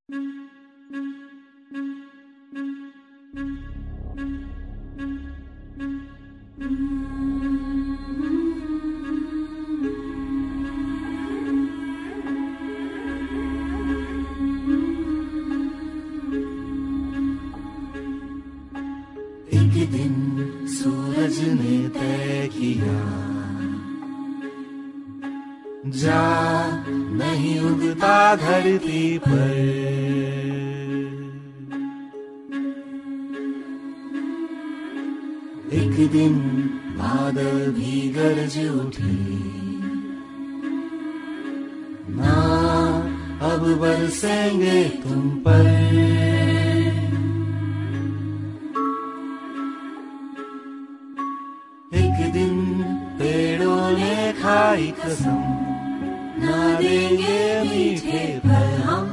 एक दिन सूरज ने तय किया, जा नहीं उगता धरती पर। एक दिन बादल भी गरज उठे, ना अब बरसेंगे तुम पर। एक दिन पेड़ों ने खाई कसम, ना देंगे मीठे फल हम।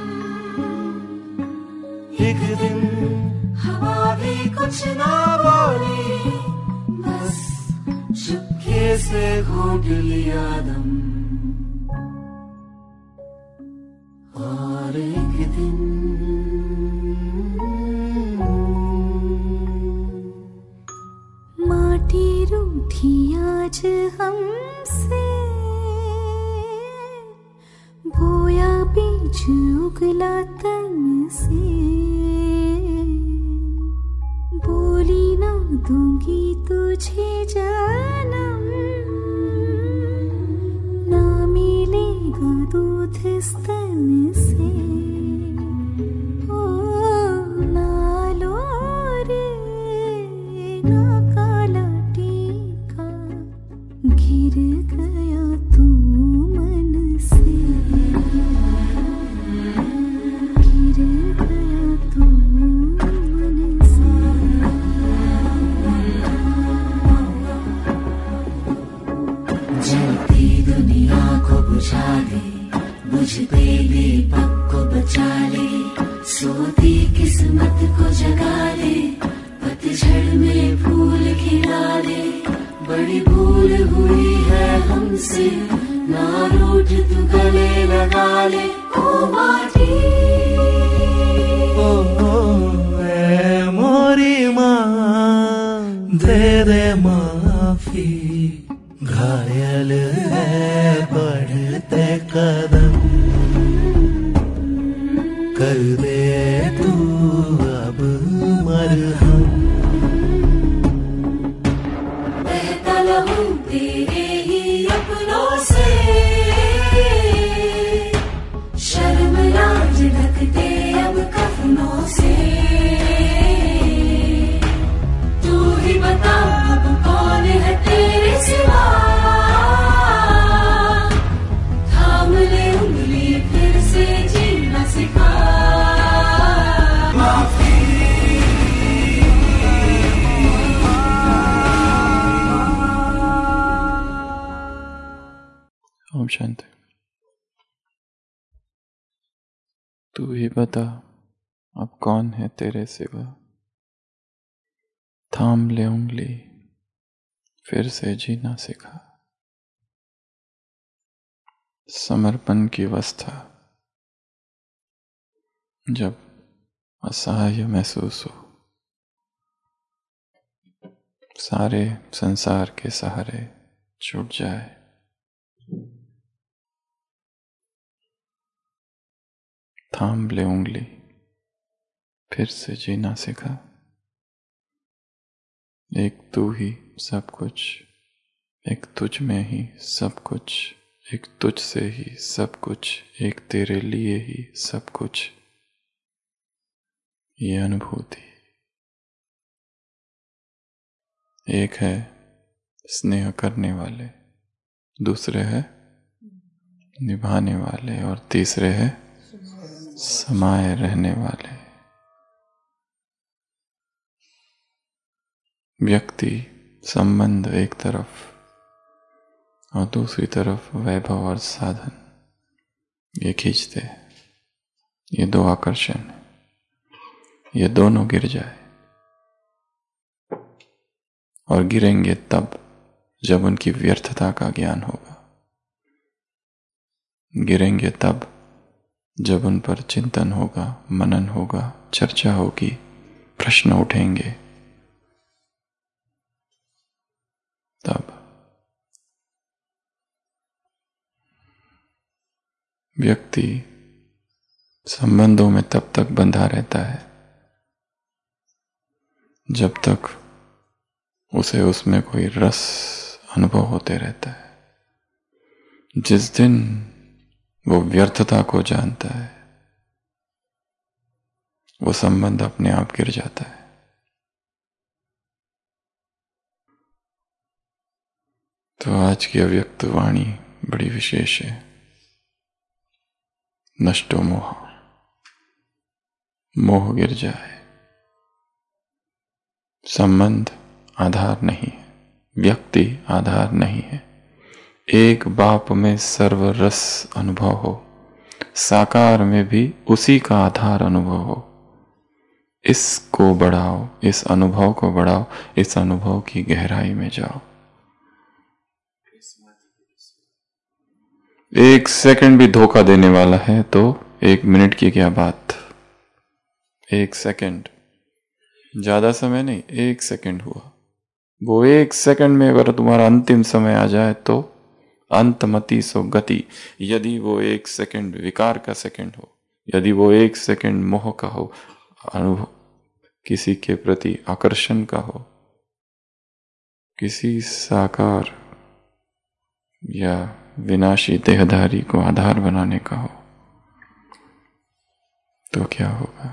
एक दिन हवा भी कुछ ना बोली, बस चुपके से घोट लिया दम। और एक दिन माटी रूठी आज हमसे, बोया बीज उगला तन से। बोली ना दूंगी तुझे जन्म, ना मिलेगा दूध स्तन से। ओ ना लो रे ना काला टीका, गिर गया तू मन से। गिर गया तू मन से। जलती दुनिया को बुझा दे, बुझते दीपक को बचा ले। सोती किस्मत को जगा ले, पतझड़ में फूल खिला ले। बड़ी भूल हुई है हमसे, ना रूठ तू गले लगा ले। ओ माटी, ए मोरी माँ दे दे माफी। घायल है बढ़ते कदम, कर दे तू अब मरहम। बहता लहू तेरे ही अपनों से, शर्म लाज ढकते अब कफनों से। तू ही बता अब कौन है तेरे सिवा, थाम ले उंगली फिर से जीना सिखा। ओम शांति। तू ही बता अब कौन है तेरे सिवा, थाम ले उंगली फिर से जीना सिखा। समर्पण की अवस्था जब असहाय महसूस हो, सारे संसार के सहारे छूट जाए, थाम ले उंगली फिर से जीना सिखा। एक तू ही सब कुछ, एक तुझ में ही सब कुछ, एक तुझ से ही सब कुछ, एक तेरे लिए ही सब कुछ। ये अनुभूति एक है स्नेह करने वाले, दूसरे है निभाने वाले और तीसरे है समाये रहने वाले। व्यक्ति संबंध एक तरफ और दूसरी तरफ वैभव और साधन, ये खींचते हैं। ये दो आकर्षण है, ये दोनों गिर जाए और गिरेंगे तब जब उनकी व्यर्थता का ज्ञान होगा। गिरेंगे तब जब उन पर चिंतन होगा, मनन होगा, चर्चा होगी, प्रश्न उठेंगे, तब व्यक्ति संबंधों में तब तक बंधा रहता है जब तक उसे उसमें कोई रस अनुभव होते रहता है। जिस दिन वो व्यर्थता को जानता है, वो संबंध अपने आप गिर जाता है। तो आज की अव्यक्त वाणी बड़ी विशेष है। नष्टो मोह, मोह गिर जाए। संबंध आधार नहीं है, व्यक्ति आधार नहीं है। एक बाप में सर्व रस अनुभव हो, साकार में भी उसी का आधार अनुभव हो। इसको बढ़ाओ, इस अनुभव को बढ़ाओ, इस अनुभव की गहराई में जाओ। एक सेकंड भी धोखा देने वाला है तो 1 मिनट की क्या बात। 1 सेकंड, ज्यादा समय नहीं, 1 सेकंड हुआ। वो 1 सेकंड में अगर तुम्हारा अंतिम समय आ जाए तो अंतमति सो गति। यदि वो 1 सेकंड विकार का सेकंड हो, यदि वो 1 सेकंड मोह का हो, अनुभव किसी के प्रति आकर्षण का हो, किसी साकार या विनाशी देहधारी को आधार बनाने का हो, तो क्या होगा।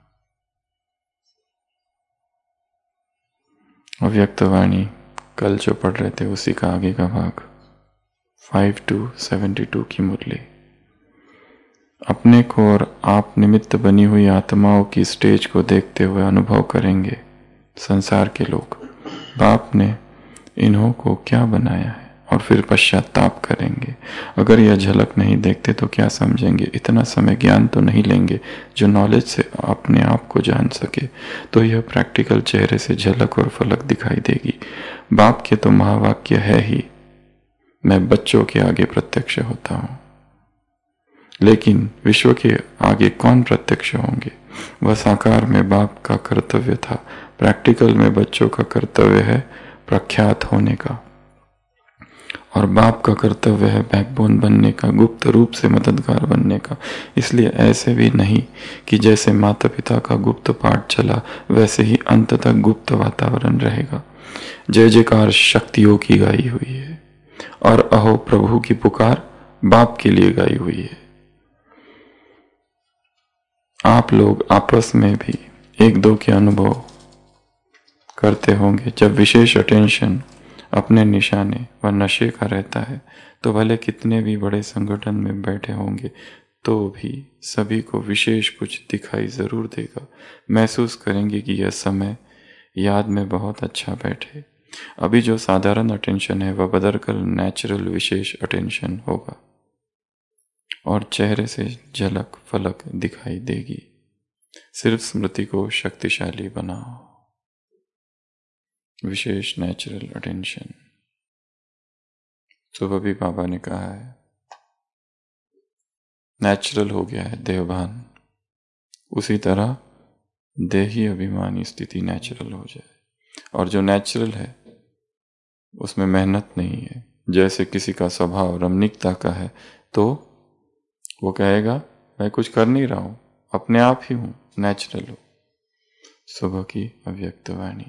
अव्यक्त वाणी कल जो पढ़ रहे थे उसी का आगे का भाग 5 to 72 की मुरली। अपने को और आप निमित्त बनी हुई आत्माओं की स्टेज को देखते हुए अनुभव करेंगे संसार के लोग, बाप ने इन्हों को क्या बनाया है, और फिर पश्चाताप करेंगे। अगर यह झलक नहीं देखते तो क्या समझेंगे। इतना समय ज्ञान तो नहीं लेंगे जो नॉलेज से अपने आप को जान सके, तो यह प्रैक्टिकल चेहरे से झलक और फलक दिखाई देगी। बाप के तो महावाक्य है ही, मैं बच्चों के आगे प्रत्यक्ष होता हूं। लेकिन विश्व के आगे कौन प्रत्यक्ष होंगे। वह साकार में बाप का कर्तव्य था, प्रैक्टिकल में बच्चों का कर्तव्य है प्रख्यात होने का, और बाप का कर्तव्य है बैकबोन बनने का, गुप्त रूप से मददगार बनने का। इसलिए ऐसे भी नहीं कि जैसे माता पिता का गुप्त पाठ चला वैसे ही अंत तक गुप्त वातावरण रहेगा। जय जयकार शक्तियों की गाई हुई है और अहो प्रभु की पुकार बाप के लिए गाई हुई है। आप लोग आपस में भी 1-2 के अनुभव करते होंगे। जब विशेष अटेंशन अपने निशाने व नशे का रहता है तो भले कितने भी बड़े संगठन में बैठे होंगे तो भी सभी को विशेष कुछ दिखाई जरूर देगा। महसूस करेंगे कि यह समय याद में बहुत अच्छा बैठे। अभी जो साधारण अटेंशन है वह बदलकर नेचुरल विशेष अटेंशन होगा और चेहरे से झलक फलक दिखाई देगी। सिर्फ स्मृति को शक्तिशाली बनाओ। विशेष नेचुरल अटेंशन। सुबह भी बाबा ने कहा है नेचुरल हो गया है देहभान, उसी तरह देही अभिमानी स्थिति नेचुरल हो जाए। और जो नेचुरल है उसमें मेहनत नहीं है। जैसे किसी का स्वभाव रमणीकता का है तो वो कहेगा मैं कुछ कर नहीं रहा हूं, अपने आप ही हूं, नेचुरल हो। सुबह की अव्यक्त वाणी।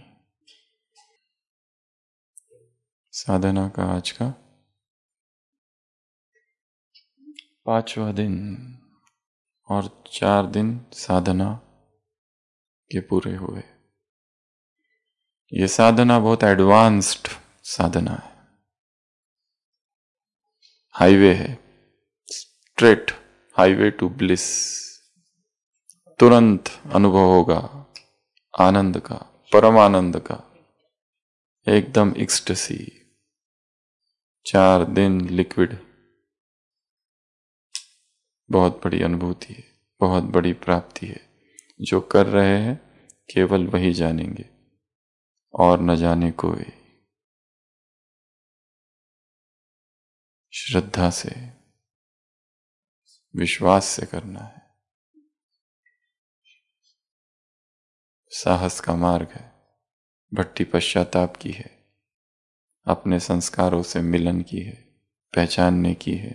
साधना का आज का 5वां दिन और 4 दिन साधना के पूरे हुए। ये साधना बहुत एडवांस्ड साधना है, हाईवे है, स्ट्रेट हाईवे टू ब्लिस। तुरंत अनुभव होगा आनंद का, परम आनंद का, एकदम एक्सटेसी। 4 दिन लिक्विड, बहुत बड़ी अनुभूति है, बहुत बड़ी प्राप्ति है। जो कर रहे हैं केवल वही जानेंगे और न जाने कोई। श्रद्धा से, विश्वास से करना है। साहस का मार्ग है, भट्टी पश्चाताप की है, अपने संस्कारों से मिलन की है, पहचानने की है,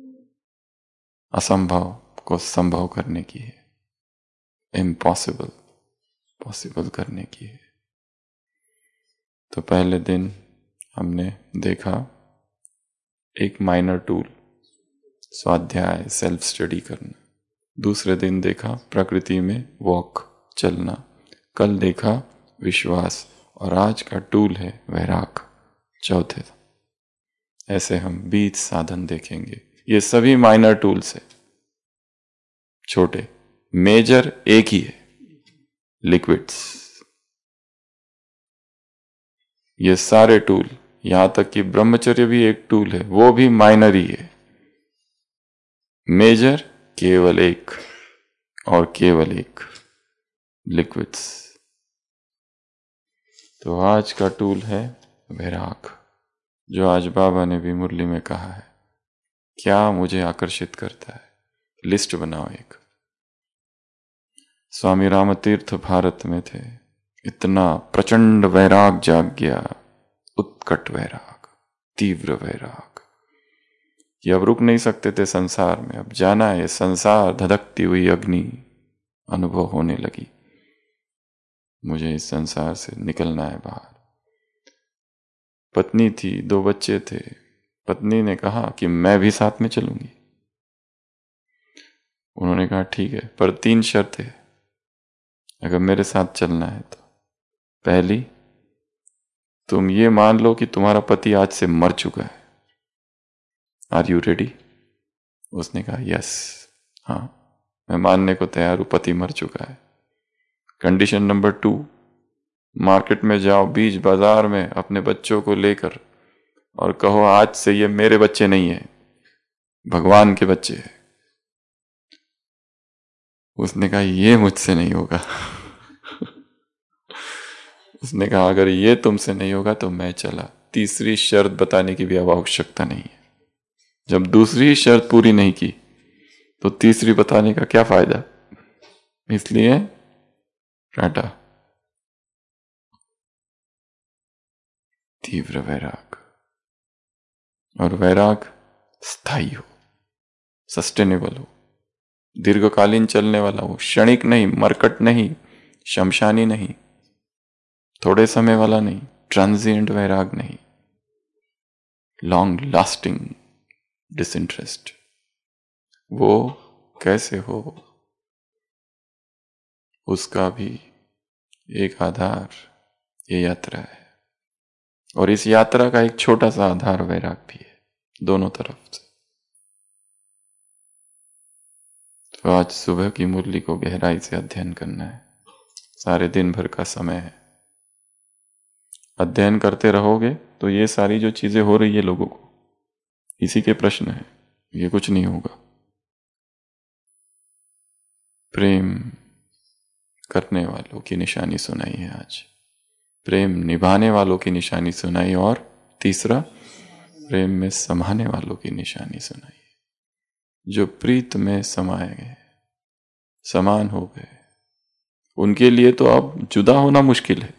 असंभव को संभव करने की है, इम्पॉसिबल पॉसिबल करने की है। तो पहले दिन हमने देखा एक माइनर टूल, स्वाध्याय, सेल्फ स्टडी करना। दूसरे दिन देखा प्रकृति में वॉक, चलना। कल देखा विश्वास, और आज का टूल है वैराग, चौथे। ऐसे हम 20 साधन देखेंगे। ये सभी माइनर टूल्स है, छोटे। मेजर एक ही है, लिक्विड्स। ये सारे टूल, यहां तक कि ब्रह्मचर्य भी एक टूल है, वो भी माइनर ही है। मेजर केवल एक, और केवल एक, लिक्विड्स। तो आज का टूल है वैराग, जो आज बाबा ने भी मुरली में कहा है। क्या मुझे आकर्षित करता है? लिस्ट बनाओ एक। स्वामी रामतीर्थ भारत में थे, इतना प्रचंड वैराग जाग गया, उत्कट वैराग, तीव्र वैराग, कि अब रुक नहीं सकते थे संसार में। अब जाना है, संसार धधकती हुई अग्नि अनुभव होने लगी। मुझे इस संसार से निकलना है बाहर। पत्नी थी, 2 बच्चे थे। पत्नी ने कहा कि मैं भी साथ में चलूंगी। उन्होंने कहा ठीक है, पर 3 शर्तें हैं अगर मेरे साथ चलना है तो। पहली, तुम ये मान लो कि तुम्हारा पति आज से मर चुका है। Are you ready? उसने कहा यस, हाँ मैं मानने को तैयार हूं, पति मर चुका है। कंडीशन नंबर 2, मार्केट में जाओ, बीच बाजार में अपने बच्चों को लेकर, और कहो आज से ये मेरे बच्चे नहीं है, भगवान के बच्चे हैं। उसने कहा ये मुझसे नहीं होगा। उसने कहा अगर ये तुमसे नहीं होगा तो मैं चला। तीसरी शर्त बताने की भी अब आवश्यकता नहीं है। जब दूसरी शर्त पूरी नहीं की तो तीसरी बताने का क्या फायदा? इसलिए टाटा। तीव्र वैराग, और वैराग स्थायी हो, सस्टेनेबल हो, दीर्घकालीन चलने वाला हो, क्षणिक नहीं, मरकट नहीं, शमशानी नहीं, थोड़े समय वाला नहीं, ट्रांजिएंट वैराग नहीं, लॉन्ग लास्टिंग डिसइंटरेस्ट। वो कैसे हो, उसका भी एक आधार ये यात्रा है, और इस यात्रा का एक छोटा सा आधार वैराग भी है, दोनों तरफ से। तो आज सुबह की मुरली को गहराई से अध्ययन करना है। सारे दिन भर का समय है। अध्ययन करते रहोगे तो ये सारी जो चीजें हो रही है लोगों को, इसी के प्रश्न है, ये कुछ नहीं होगा। प्रेम करने वालों की निशानी सुनाई है आज, प्रेम निभाने वालों की निशानी सुनाई, और तीसरा प्रेम में समाने वालों की निशानी सुनाई। जो प्रीत में समाए गए, समान हो गए, उनके लिए तो अब जुदा होना मुश्किल है।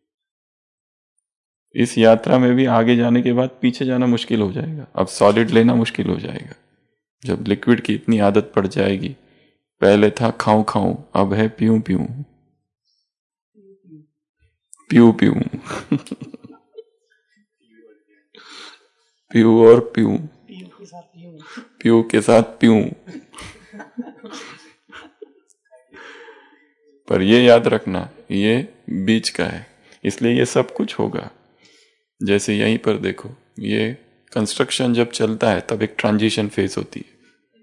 इस यात्रा में भी आगे जाने के बाद पीछे जाना मुश्किल हो जाएगा। अब सॉलिड लेना मुश्किल हो जाएगा जब लिक्विड की इतनी आदत पड़ जाएगी। पहले था खाऊं खाऊं, अब है पीऊं पीऊं, पीऊं पीऊं, पीऊं और पीऊं, पीऊं के साथ पीऊं। पर ये याद रखना, ये बीच का है, इसलिए ये सब कुछ होगा। जैसे यहीं पर देखो, ये कंस्ट्रक्शन जब चलता है तब एक ट्रांजिशन फेज होती है।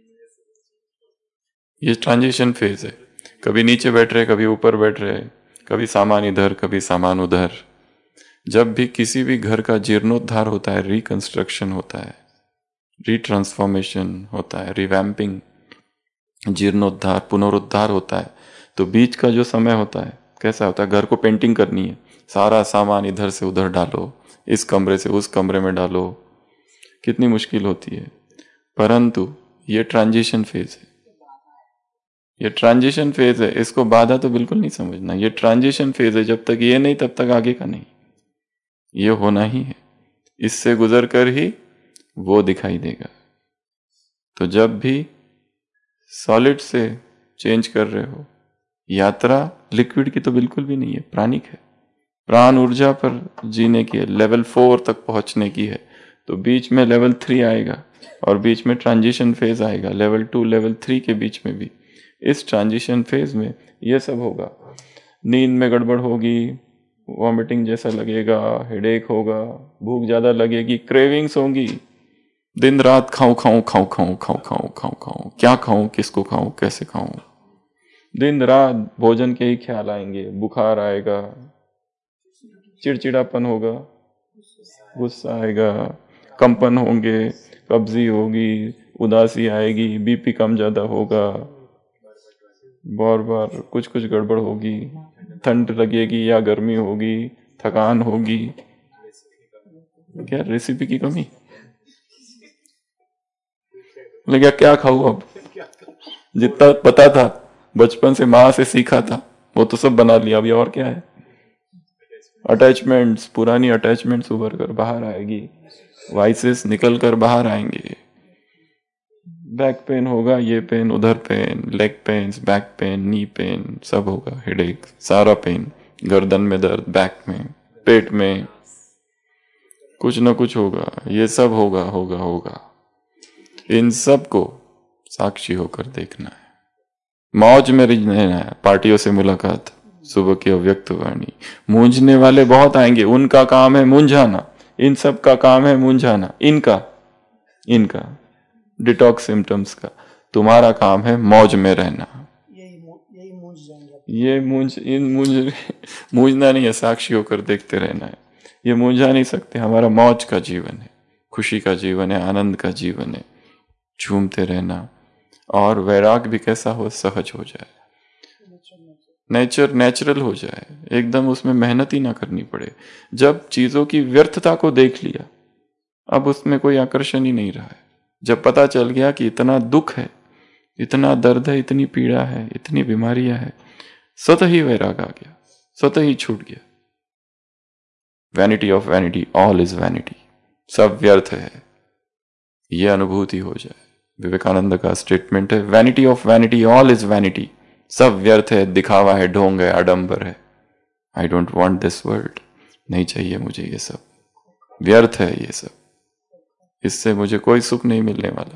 ये ट्रांजिशन फेज है, कभी नीचे बैठ रहे, कभी ऊपर बैठ रहे, कभी सामान इधर, कभी सामान उधर। जब भी किसी भी घर का जीर्णोद्धार होता है, रिकंस्ट्रक्शन होता है, रीट्रांसफॉर्मेशन होता है, रिवैम्पिंग, जीर्णोद्धार, पुनरुद्धार होता है, तो बीच का जो समय होता है कैसा होता है? घर को पेंटिंग करनी है, सारा सामान इधर से उधर डालो, इस कमरे से उस कमरे में डालो, कितनी मुश्किल होती है। परंतु ये ट्रांजिशन फेज है, ये ट्रांजिशन फेज है, इसको बाधा तो बिल्कुल नहीं समझना। ये ट्रांजिशन फेज है, जब तक ये नहीं तब तक आगे का नहीं, ये होना ही है। इससे गुजर कर ही वो दिखाई देगा। तो जब भी सॉलिड से चेंज कर रहे हो, यात्रा लिक्विड की तो बिल्कुल भी नहीं है, प्राणिक है, प्राण ऊर्जा पर जीने की है, लेवल 4 तक पहुंचने की है। तो बीच में लेवल 3 आएगा और बीच में ट्रांजिशन फेज आएगा, लेवल 2 लेवल 3 के बीच में भी। इस ट्रांजिशन फेज में ये सब होगा। नींद में गड़बड़ होगी, वॉमिटिंग जैसा लगेगा, हेडेक होगा, भूख ज्यादा लगेगी, क्रेविंग्स होंगी, दिन रात खाऊं खाऊं खाऊं खाऊं खाऊं खाऊं खाऊं खाऊं, क्या खाऊं, किसको खाऊं, कैसे खाऊं, दिन रात भोजन के ही ख्याल आएंगे, बुखार आएगा, चिड़चिड़ापन होगा, गुस्सा आएगा, कंपन होंगे, कब्जी होगी, उदासी आएगी, बीपी कम ज्यादा होगा, बार बार कुछ कुछ गड़बड़ होगी, ठंड लगेगी या गर्मी होगी, थकान होगी। क्या रेसिपी की कमी? बोले क्या खाऊं अब, जितना पता था बचपन से माँ से सीखा था वो तो सब बना लिया, अभी और क्या है। अटैचमेंट्स, पुरानी अटैचमेंट्स उभर कर बाहर आएगी, वाइसेस निकल कर बाहर आएंगे, बैक पेन होगा, ये पेन, उधर pain, leg pain, back pain, knee pain, सब होगा, हेडेक, सारा पेन, गर्दन में दर्द, बैक में, पेट में, कुछ ना कुछ होगा, ये सब होगा होगा होगा। इन सब को साक्षी होकर देखना है, मौज में रहना है। पार्टियों से मुलाकात, सुबह की अव्यक्त वाणी, मूंझने वाले बहुत आएंगे, उनका काम है मूंझाना, इन सब का काम है मूंझाना, इनका डिटॉक्स सिम्टम्स का। तुम्हारा काम है मौज में रहना। ये मूंझना नहीं है, साक्षी होकर देखते रहना है। ये मूंझा नहीं सकते, हमारा मौज का जीवन है, खुशी का जीवन है, आनंद का जीवन है, झूमते रहना। और वैराग भी कैसा हो, सहज हो जाए, नेचुरल हो जाए, एकदम उसमें मेहनत ही ना करनी पड़े। जब चीजों की व्यर्थता को देख लिया, अब उसमें कोई आकर्षण ही नहीं रहा है। जब पता चल गया कि इतना दुख है, इतना दर्द है, इतनी पीड़ा है, इतनी बीमारियां है, स्वतः ही वैराग आ गया, स्वतः ही छूट गया। Vanity of vanity, all is vanity, सब व्यर्थ है, ये अनुभूति हो जाए। विवेकानंद का स्टेटमेंट है, vanity of vanity, all is vanity, सब व्यर्थ है, दिखावा है, ढोंग है, आडंबर है। I don't want this world, नहीं चाहिए मुझे ये सब, व्यर्थ है ये सब, इससे मुझे कोई सुख नहीं मिलने वाला।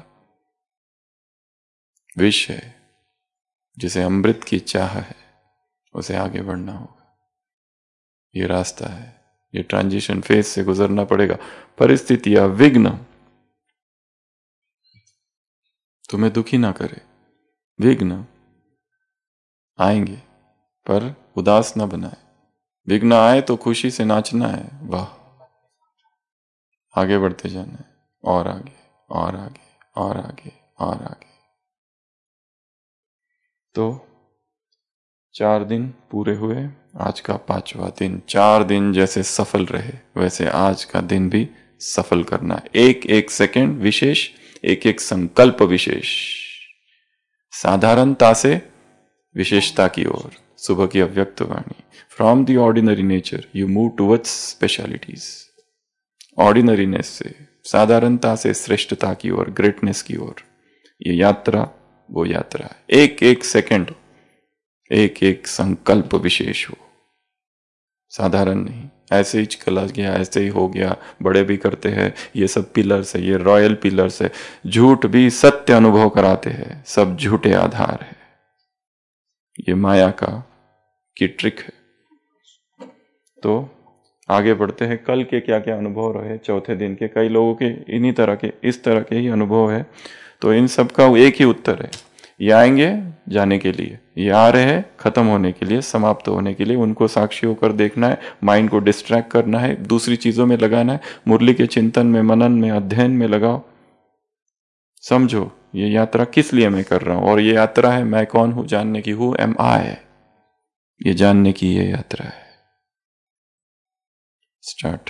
विष है, जिसे अमृत की चाह है, उसे आगे बढ़ना होगा। ये रास्ता है, ये ट्रांजिशन फेज से गुजरना पड़ेगा। परिस्थितियां, विघ्न तुम्हें दुखी ना करे, विघ्न आएंगे पर उदास ना बनाए। विघ्न आए तो खुशी से नाचना है, वाह, आगे बढ़ते जाना है, और आगे और आगे और आगे और आगे। तो 4 दिन पूरे हुए, आज का 5वां दिन। 4 दिन जैसे सफल रहे, वैसे आज का दिन भी सफल करना है। एक एक सेकंड विशेष, एक एक संकल्प विशेष, साधारणता से विशेषता की ओर। सुबह की अव्यक्त वाणी, from the ordinary nature you move towards specialities. Ordinariness से, साधारणता से श्रेष्ठता की ओर, ग्रेटनेस की ओर। ये यात्रा वो यात्रा है। एक एक सेकंड, एक एक संकल्प विशेष हो, साधारण नहीं। ऐसे ही चला गया, ऐसे ही हो गया, बड़े भी करते हैं, ये सब पिलर्स है, ये रॉयल पिलर्स है। झूठ भी सत्य अनुभव कराते हैं, सब झूठे आधार है। ये माया की ट्रिक है। तो आगे बढ़ते हैं। कल के क्या क्या अनुभव रहे, चौथे दिन के। कई लोगों के इन्हीं तरह के, इस तरह के ही अनुभव है। तो इन सब का एक ही उत्तर है, ये आएंगे जाने के लिए, ये आ रहे हैं खत्म होने के लिए, समाप्त होने के लिए। उनको साक्षी होकर देखना है, माइंड को डिस्ट्रैक्ट करना है, दूसरी चीजों में लगाना है। मुरली के चिंतन में, मनन में, अध्ययन में लगाओ। समझो ये यात्रा किस लिए मैं कर रहा हूं, और ये यात्रा है मैं कौन हूं जानने की। हु एम आई, ये जानने की ये यात्रा है। स्टार्ट।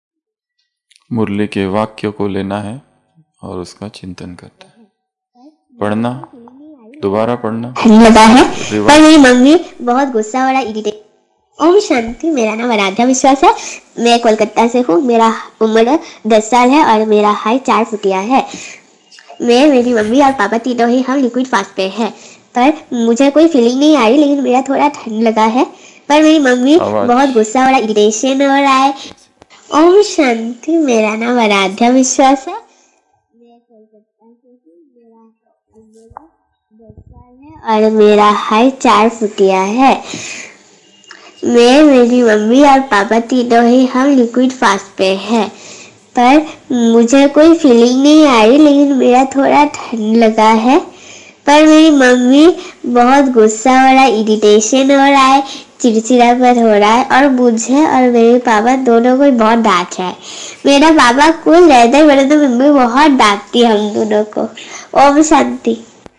मुरली के वाक्य को लेना है और उसका चिंतन करना है। पढ़ना, दोबारा पढ़ना लगा है, पर मेरी मम्मी बहुत गुस्सा वाला इरिटेट। ओम शांति, मेरा नाम आराध्या विश्वास है। मैं कोलकाता से हूँ। मेरा उम्र 10 साल है और मेरा हाइट 4 फुटिया है। मैं, मेरी मम्मी और पापा तीनों ही हम लिक्विड फास्ट पे हैं। पर मुझे कोई फीलिंग नहीं आई, लेकिन मेरा थोड़ा ठंड लगा है। पर मेरी मम्मी बहुत गुस्सा वाला इरिटेशन हो रहा है। ओम शांति, मेरा नाम आराध्या विश्वास है। मैं कोलकाता से हूँ। मेरा उम्र 10 साल है और मेरा हाइट 4 फुटिया है। मैं, मेरी मम्मी और पापा तीनों ही हम लिक्विड फास्ट पे हैं। पर मुझे कोई फीलिंग नहीं आई, लेकिन मेरा थोड़ा ठंड लगा है। पर मेरी मम्मी बहुत गुस्सा वाला इरिटेशन हो रहा है, चिड़चिड़ापन हो रहा है और मुझे और मेरे पापा दोनों को बहुत डांट है। मेरा पापा कूल रहता है, मेरे तो मम्मी बहुत डांटती है हम दोनों को। ओम शांति।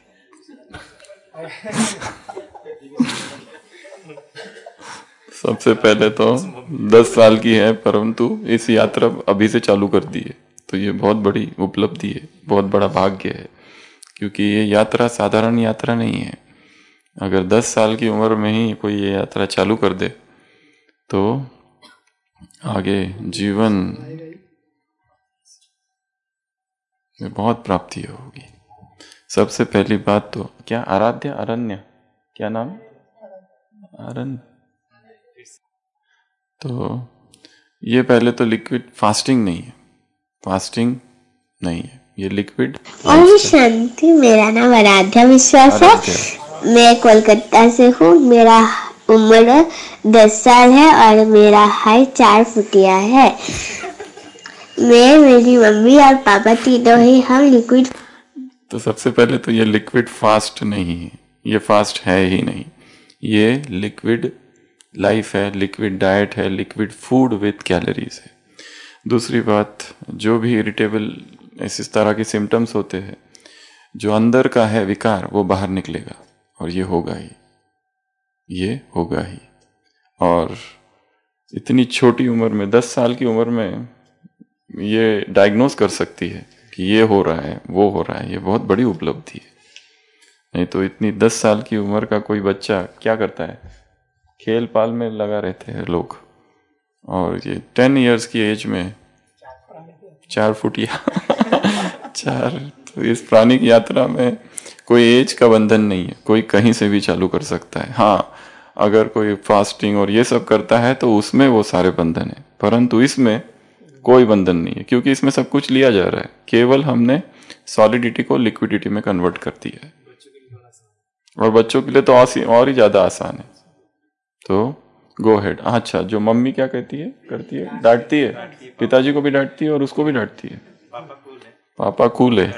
सबसे पहले तो 10 साल की है, परंतु इस यात्रा अभी से चालू कर दी है, तो ये बहुत बड़ी उपलब्धि है, बहुत बड़ा भाग्य है, क्योंकि ये यात्रा साधारण यात्रा नहीं है। अगर 10 साल की उम्र में ही कोई ये यात्रा चालू कर दे तो आगे जीवन में बहुत प्राप्ति होगी। सबसे पहली बात तो क्या, आराध्या, अरण्य, क्या नाम, अरण्य। तो ये पहले तो लिक्विड फास्टिंग नहीं है, फास्टिंग नहीं है, ये लिक्विड। ओम शांति, मेरा नाम आराध्या विश्वास है। मैं कोलकाता से हूँ। मेरा उम्र 10 साल है और मेरा हाइट 4 फुटिया है। मैं, मेरी मम्मी और पापा तीनों ही हम लिक्विड। तो सबसे पहले तो ये लिक्विड फास्ट नहीं है, ये फास्ट है ही नहीं, ये लिक्विड लाइफ है, लिक्विड डाइट है, लिक्विड फूड विथ कैलोरीज है। दूसरी बात, जो भी इरिटेबल इस तरह के सिम्टम्स होते हैं, जो अंदर का है विकार, वो बाहर निकलेगा और ये होगा ही, ये होगा ही। और इतनी छोटी उम्र में, 10 साल की उम्र में ये डायग्नोस कर सकती है कि ये हो रहा है, वो हो रहा है, ये बहुत बड़ी उपलब्धि है। नहीं तो इतनी 10 साल की उम्र का कोई बच्चा क्या करता है, खेल पाल में लगा रहते हैं लोग, और ये 10 इयर्स की एज में 4 फुटिया 4। तो इस प्राणिक यात्रा में कोई एज का बंधन नहीं है, कोई कहीं से भी चालू कर सकता है। हाँ, अगर कोई फास्टिंग और ये सब करता है तो उसमें वो सारे बंधन है, परंतु इसमें कोई बंधन नहीं है, क्योंकि इसमें सब कुछ लिया जा रहा है। केवल हमने सॉलिडिटी को लिक्विडिटी में कन्वर्ट कर दिया है, और बच्चों के लिए तो और ही ज्यादा आसान है। तो गो हेड। अच्छा, जो मम्मी क्या कहती है, करती है, डांटती है, पिताजी को भी डांटती है और उसको भी डांटती है। पापा कूल है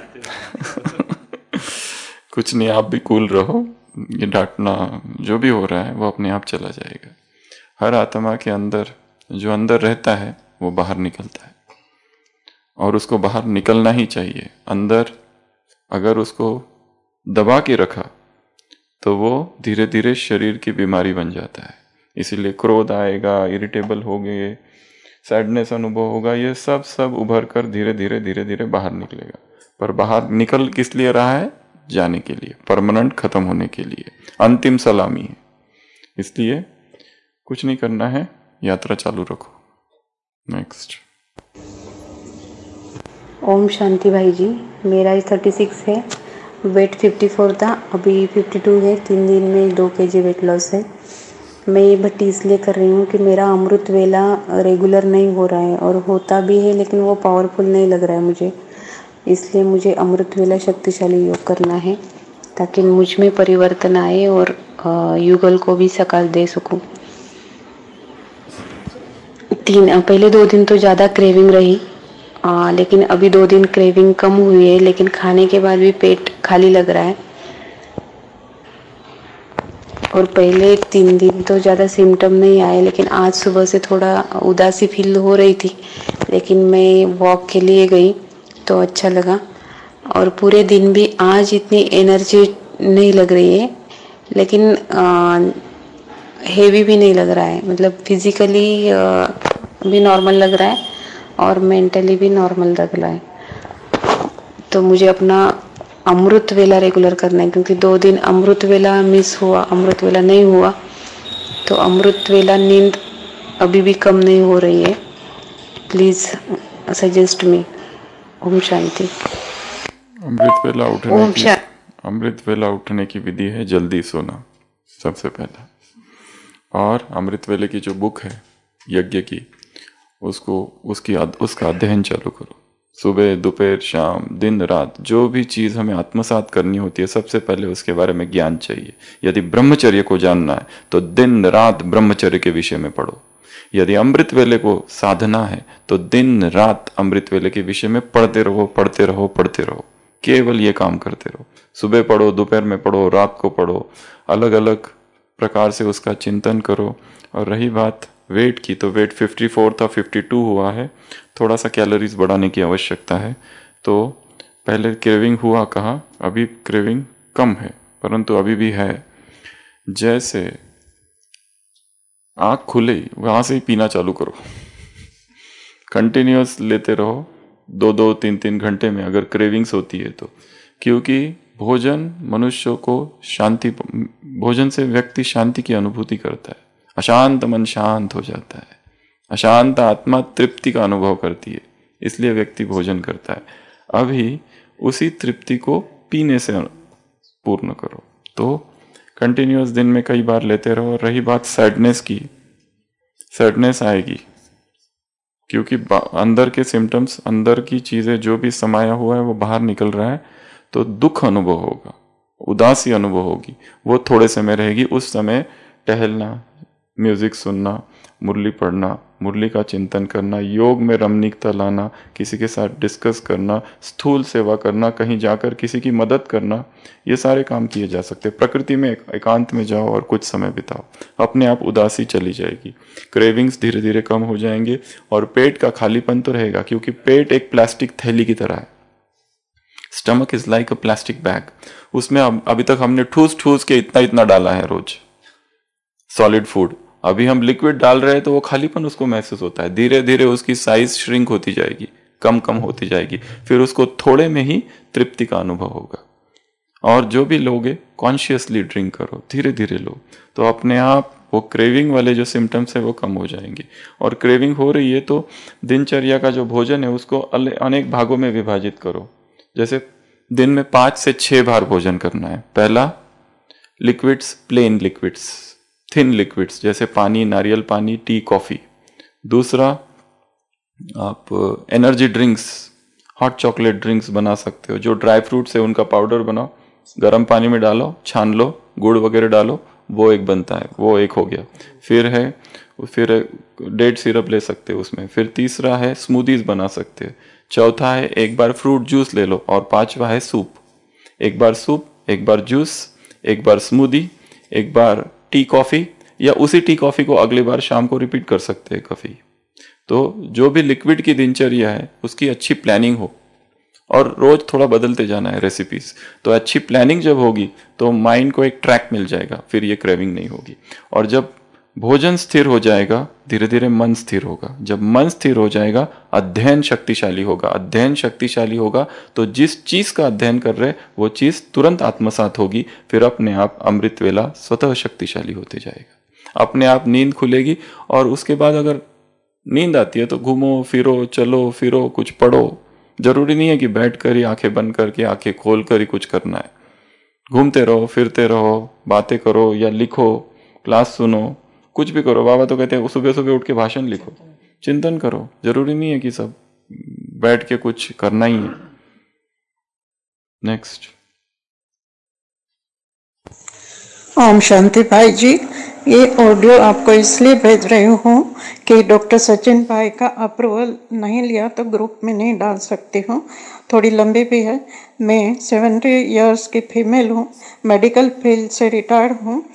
कुछ नहीं, आप भी कूल रहो। ये डांटना जो भी हो रहा है वो अपने आप चला जाएगा। हर आत्मा के अंदर जो अंदर रहता है वो बाहर निकलता है, और उसको बाहर निकलना ही चाहिए। अंदर अगर उसको दबा के रखा तो वो धीरे धीरे शरीर की बीमारी बन जाता है। इसीलिए क्रोध आएगा, इरिटेबल हो गए, सैडनेस अनुभव होगा, ये सब उभर कर धीरे धीरे धीरे धीरे बाहर निकलेगा। पर बाहर निकल किस लिए रहा है, जाने के लिए, परमानेंट खत्म होने के लिए, अंतिम सलामी है। इसलिए कुछ नहीं करना है, यात्रा चालू रखो। नेक्स्ट। ओम शांति भाई जी, मेरा एज 36 है, वेट 54 था, अभी 52 है। 3 दिन में 2 kg वेट लॉस है। मैं ये भट्टी इसलिए कर रही हूँ कि मेरा अमृत वेला रेगुलर नहीं हो रहा है, और होता भी है लेकिन वो पावरफुल नहीं लग रहा है मुझे। इसलिए मुझे अमृत वेला शक्तिशाली योग करना है ताकि मुझ में परिवर्तन आए और युगल को भी सकाल दे सकूँ। पहले 2 दिन तो ज़्यादा क्रेविंग रही, लेकिन अभी 2 दिन क्रेविंग कम हुई है, लेकिन खाने के बाद भी पेट खाली लग रहा है। और पहले 3 दिन तो ज़्यादा सिम्टम नहीं आए, लेकिन आज सुबह से थोड़ा उदासी फील हो रही थी, लेकिन मैं वॉक के लिए गई तो अच्छा लगा। और पूरे दिन भी आज इतनी एनर्जी नहीं लग रही है, लेकिन हेवी भी नहीं लग रहा है, मतलब फिजिकली भी नॉर्मल लग रहा है और मेंटली भी नॉर्मल लग रहा है। तो मुझे अपना अमृत वेला रेगुलर करना है, क्योंकि 2 दिन अमृत वेला मिस हुआ, अमृत वेला नहीं हुआ, तो अमृत वेला नींद अभी भी कम नहीं हो रही है। Please suggest me. Om Shanti. अमृत वेला उठने की विधि है जल्दी सोना सबसे पहला। और अमृत वेले की जो बुक है यज्ञ की, उसका अध्ययन चालू करो। सुबह दोपहर शाम दिन रात जो भी चीज़ हमें आत्मसात करनी होती है, सबसे पहले उसके बारे में ज्ञान चाहिए। यदि ब्रह्मचर्य को जानना है तो दिन रात ब्रह्मचर्य के विषय में पढ़ो। यदि अमृत वेले को साधना है तो दिन रात अमृत वेले के विषय में पढ़ते रहो पढ़ते रहो पढ़ते रहो। केवल ये काम करते रहो। सुबह पढ़ो, दोपहर में पढ़ो, रात को पढ़ो, अलग अलग प्रकार से उसका चिंतन करो। और रही बात वेट की, तो वेट 54 था, 52 हुआ है। थोड़ा सा कैलोरीज बढ़ाने की आवश्यकता है। तो पहले क्रेविंग हुआ कहा, अभी क्रेविंग कम है, परंतु अभी भी है। जैसे आँख खुले वहां से ही पीना चालू करो, कंटिन्यूअस लेते रहो 2-2, 3-3 घंटे में अगर क्रेविंग्स होती है तो। क्योंकि भोजन मनुष्य को शांति, भोजन से व्यक्ति शांति की अनुभूति करता है। अशांत मन शांत हो जाता है, अशांत आत्मा तृप्ति का अनुभव करती है, इसलिए व्यक्ति भोजन करता है। अभी उसी तृप्ति को पीने से पूर्ण करो। तो कंटिन्यूअस दिन में कई बार लेते रहो। रही बात सैडनेस की, सैडनेस आएगी क्योंकि अंदर के सिम्टम्स, अंदर की चीजें जो भी समाया हुआ है वो बाहर निकल रहा है, तो दुख अनुभव होगा, उदासी अनुभव होगी, वो थोड़े समय रहेगी। उस समय टहलना, म्यूजिक सुनना, मुरली पढ़ना, मुरली का चिंतन करना, योग में रमणीकता लाना, किसी के साथ डिस्कस करना, स्थूल सेवा करना, कहीं जाकर किसी की मदद करना, ये सारे काम किए जा सकते हैं। प्रकृति में एकांत में जाओ और कुछ समय बिताओ, अपने आप उदासी चली जाएगी, क्रेविंग्स धीरे धीरे कम हो जाएंगे और पेट का खालीपन तो रहेगा, क्योंकि पेट एक प्लास्टिक थैली की तरह है। Stomach is like a plastic bag. उसमें अभी तक हमने ठूस ठूस के इतना इतना डाला है रोज सॉलिड फूड। अभी हम लिक्विड डाल रहे हैं तो वो खालीपन उसको महसूस होता है। धीरे धीरे उसकी साइज श्रिंक होती जाएगी, कम कम होती जाएगी, फिर उसको थोड़े में ही तृप्ति का अनुभव होगा। और जो भी लोगे कॉन्शियसली ड्रिंक करो, धीरे धीरे लो, तो अपने आप वो क्रेविंग वाले जो सिम्टम्स है वो कम हो जाएंगे। और क्रेविंग हो रही है तो दिनचर्या का जो भोजन है उसको अनेक भागों में विभाजित करो। जैसे दिन में 5 से 6 बार भोजन करना है। पहला liquids, plain liquids, thin liquids जैसे पानी, नारियल पानी, टी, कॉफी। दूसरा आप energy drinks, hot chocolate drinks बना सकते हो। जो ड्राई फ्रूट्स है उनका पाउडर बनाओ, गर्म पानी में डालो, छान लो, गुड़ वगैरह डालो, वो एक बनता है, वो एक हो गया। फिर डेट सिरप ले सकते हो उसमें। फिर तीसरा है स्मूदीज बना सकते हैं। चौथा है एक बार फ्रूट जूस ले लो। और 5वां है सूप। एक बार सूप, एक बार जूस, एक बार स्मूदी, एक बार टी कॉफी, या उसी टी कॉफी को अगली बार शाम को रिपीट कर सकते हैं कभी। तो जो भी लिक्विड की दिनचर्या है उसकी अच्छी प्लानिंग हो और रोज थोड़ा बदलते जाना है रेसिपीज। तो अच्छी प्लानिंग जब होगी तो माइंड को एक ट्रैक मिल जाएगा, फिर ये क्रेविंग नहीं होगी। और जब भोजन स्थिर हो जाएगा धीरे धीरे मन स्थिर होगा। जब मन स्थिर हो जाएगा अध्ययन शक्तिशाली होगा। अध्ययन शक्तिशाली होगा तो जिस चीज का अध्ययन कर रहे वो चीज तुरंत आत्मसात होगी। फिर अपने आप अमृत वेला स्वतः शक्तिशाली होते जाएगा। अपने आप नींद खुलेगी। और उसके बाद अगर नींद आती है तो घूमो फिरो, चलो फिरो, कुछ पढ़ो। जरूरी नहीं है कि बैठ कर ही आंखें बंद करके आंखें खोल कर ही कुछ करना है। घूमते रहो, फिरते रहो, बातें करो या लिखो, क्लास सुनो, कुछ भी करो। बाबा तो कहते हैं सुबह सुबह उठ के भाषण लिखो, चिंतन करो। जरूरी नहीं है कि सब बैठ के कुछ करना ही है। नेक्स्ट। ओम शांति भाई जी, ये ऑडियो आपको इसलिए भेज रही हूँ कि डॉक्टर सचिन भाई का अप्रूवल नहीं लिया तो ग्रुप में नहीं डाल सकती हूँ। थोड़ी लंबी भी है। मैं 70 इयर्स की फीमेल हूँ, मेडिकल फील्ड से रिटायर्ड हूँ।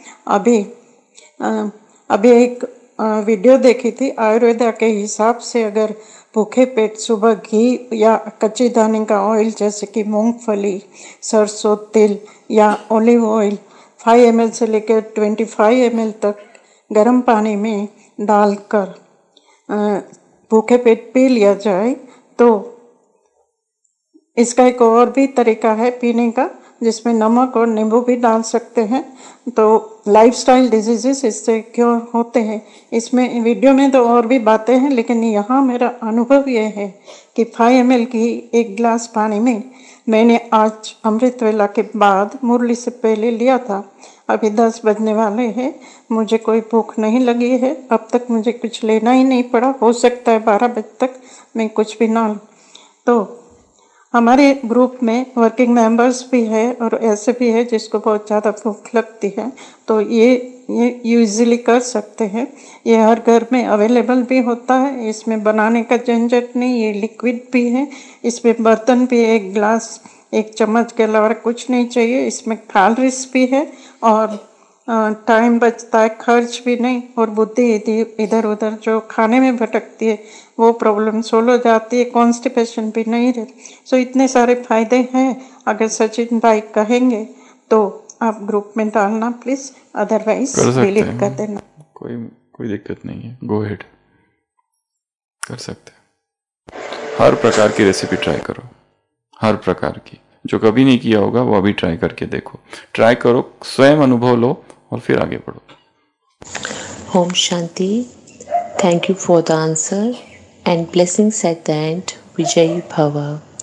अभी एक वीडियो देखी थी, आयुर्वेदा के हिसाब से अगर भूखे पेट सुबह घी या कच्ची दाने का ऑयल जैसे कि मूंगफली, सरसों तेल या ऑलिव ऑयल 5 ml से लेकर 25 ml तक गर्म पानी में डालकर भूखे पेट पी लिया जाए तो इसका एक और भी तरीका है पीने का, जिसमें नमक और नींबू भी डाल सकते हैं, तो लाइफस्टाइल डिजीजेस इससे क्योर होते हैं। इसमें वीडियो में तो और भी बातें हैं, लेकिन यहाँ मेरा अनुभव ये है कि 5 ml की 1 गिलास पानी में मैंने आज अमृत वेला के बाद मुरली से पहले लिया था। अभी 10 बजने वाले हैं, मुझे कोई भूख नहीं लगी है, अब तक मुझे कुछ लेना ही नहीं पड़ा। हो सकता है 12 बजे तक मैं कुछ भी ना लूँ। तो हमारे ग्रुप में वर्किंग मेंबर्स भी है और ऐसे भी है जिसको बहुत ज़्यादा भूख लगती है, तो ये यूजुअली कर सकते हैं। ये हर घर में अवेलेबल भी होता है, इसमें बनाने का झंझट नहीं, ये लिक्विड भी है। इसमें बर्तन भी 1 गिलास 1 चम्मच के अलावा कुछ नहीं चाहिए। इसमें कैलोरीज भी है और टाइम बचता है, खर्च भी नहीं, और बुद्धि इधर उधर जो खाने में भटकती है वो प्रॉब्लम सोल्व हो जाती है, कॉन्स्टिपेशन भी नहीं रहती। सो इतने सारे फायदे हैं। अगर सचिन भाई कहेंगे तो आप ग्रुप में डालना प्लीज, अदरवाइज डिलीट कर देना। कोई दिक्कत नहीं है, गो हेड, कर सकते हैं। हर प्रकार की रेसिपी ट्राई करो, हर प्रकार की, जो कभी नहीं किया होगा वो अभी ट्राई करके देखो, ट्राई करो, स्वयं अनुभव लो और फिर आगे बढ़ो। ओम शांति। Thank you for the answer and blessings at the end. विजयी भव।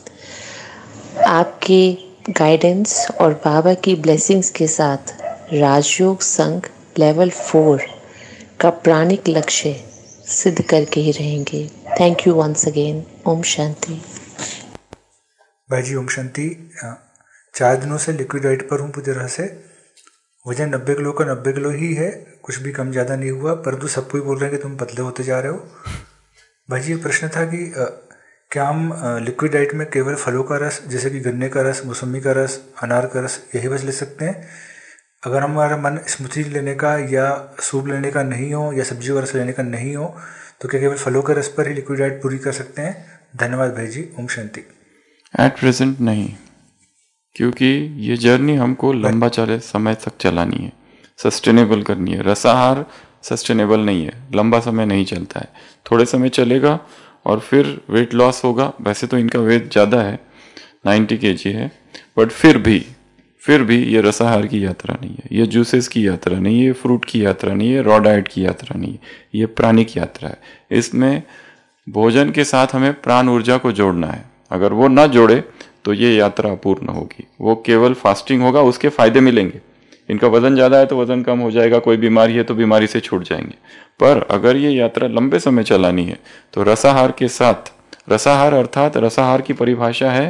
आपके गाइडेंस और बाबा की ब्लेसिंग्स के साथ राजयोग संघ लेवल 4 का प्राणिक लक्ष्य सिद्ध करके ही रहेंगे। Thank you once again. ओम शांति। भाई जी ओम शांति। 4 दिनों से लिक्विड डाइट पर हूँ पूरी तरह से। वजन 90 किलो का 90 किलो ही है, कुछ भी कम ज़्यादा नहीं हुआ, परंतु सब कोई बोल रहे हैं कि तुम पतले होते जा रहे हो। भाई जी, प्रश्न था कि क्या हम लिक्विड डाइट में केवल फलों का रस, जैसे कि गन्ने का रस, मौसमी का रस, अनार का रस, यही बस ले सकते हैं? अगर हमारा मन स्मूथी लेने का या सूप लेने का नहीं हो या सब्जी का रस लेने का नहीं हो, तो क्या केवल फलों के रस पर ही लिक्विड डाइट पूरी कर सकते हैं? धन्यवाद भाई जी। ओम शांति। एट प्रेजेंट नहीं, क्योंकि ये जर्नी हमको लंबा चले समय तक चलानी है, सस्टेनेबल करनी है। रसाहार सस्टेनेबल नहीं है, लंबा समय नहीं चलता है, थोड़े समय चलेगा और फिर वेट लॉस होगा। वैसे तो इनका वेट ज़्यादा है, 90 kg है, बट फिर भी ये रसाहार की यात्रा नहीं है, ये जूसेस की यात्रा नहीं है, ये फ्रूट की यात्रा नहीं है, रॉ डाइट की यात्रा नहीं है, ये प्राणिक यात्रा है। इसमें भोजन के साथ हमें प्राण ऊर्जा को जोड़ना है। अगर वो ना जोड़े तो ये यात्रा अपूर्ण होगी। वो केवल फास्टिंग होगा, उसके फायदे मिलेंगे। इनका वजन ज़्यादा है तो वजन कम हो जाएगा, कोई बीमारी है तो बीमारी से छूट जाएंगे। पर अगर ये यात्रा लंबे समय चलानी है तो रसाहार के साथ, रसाहार अर्थात रसाहार की परिभाषा है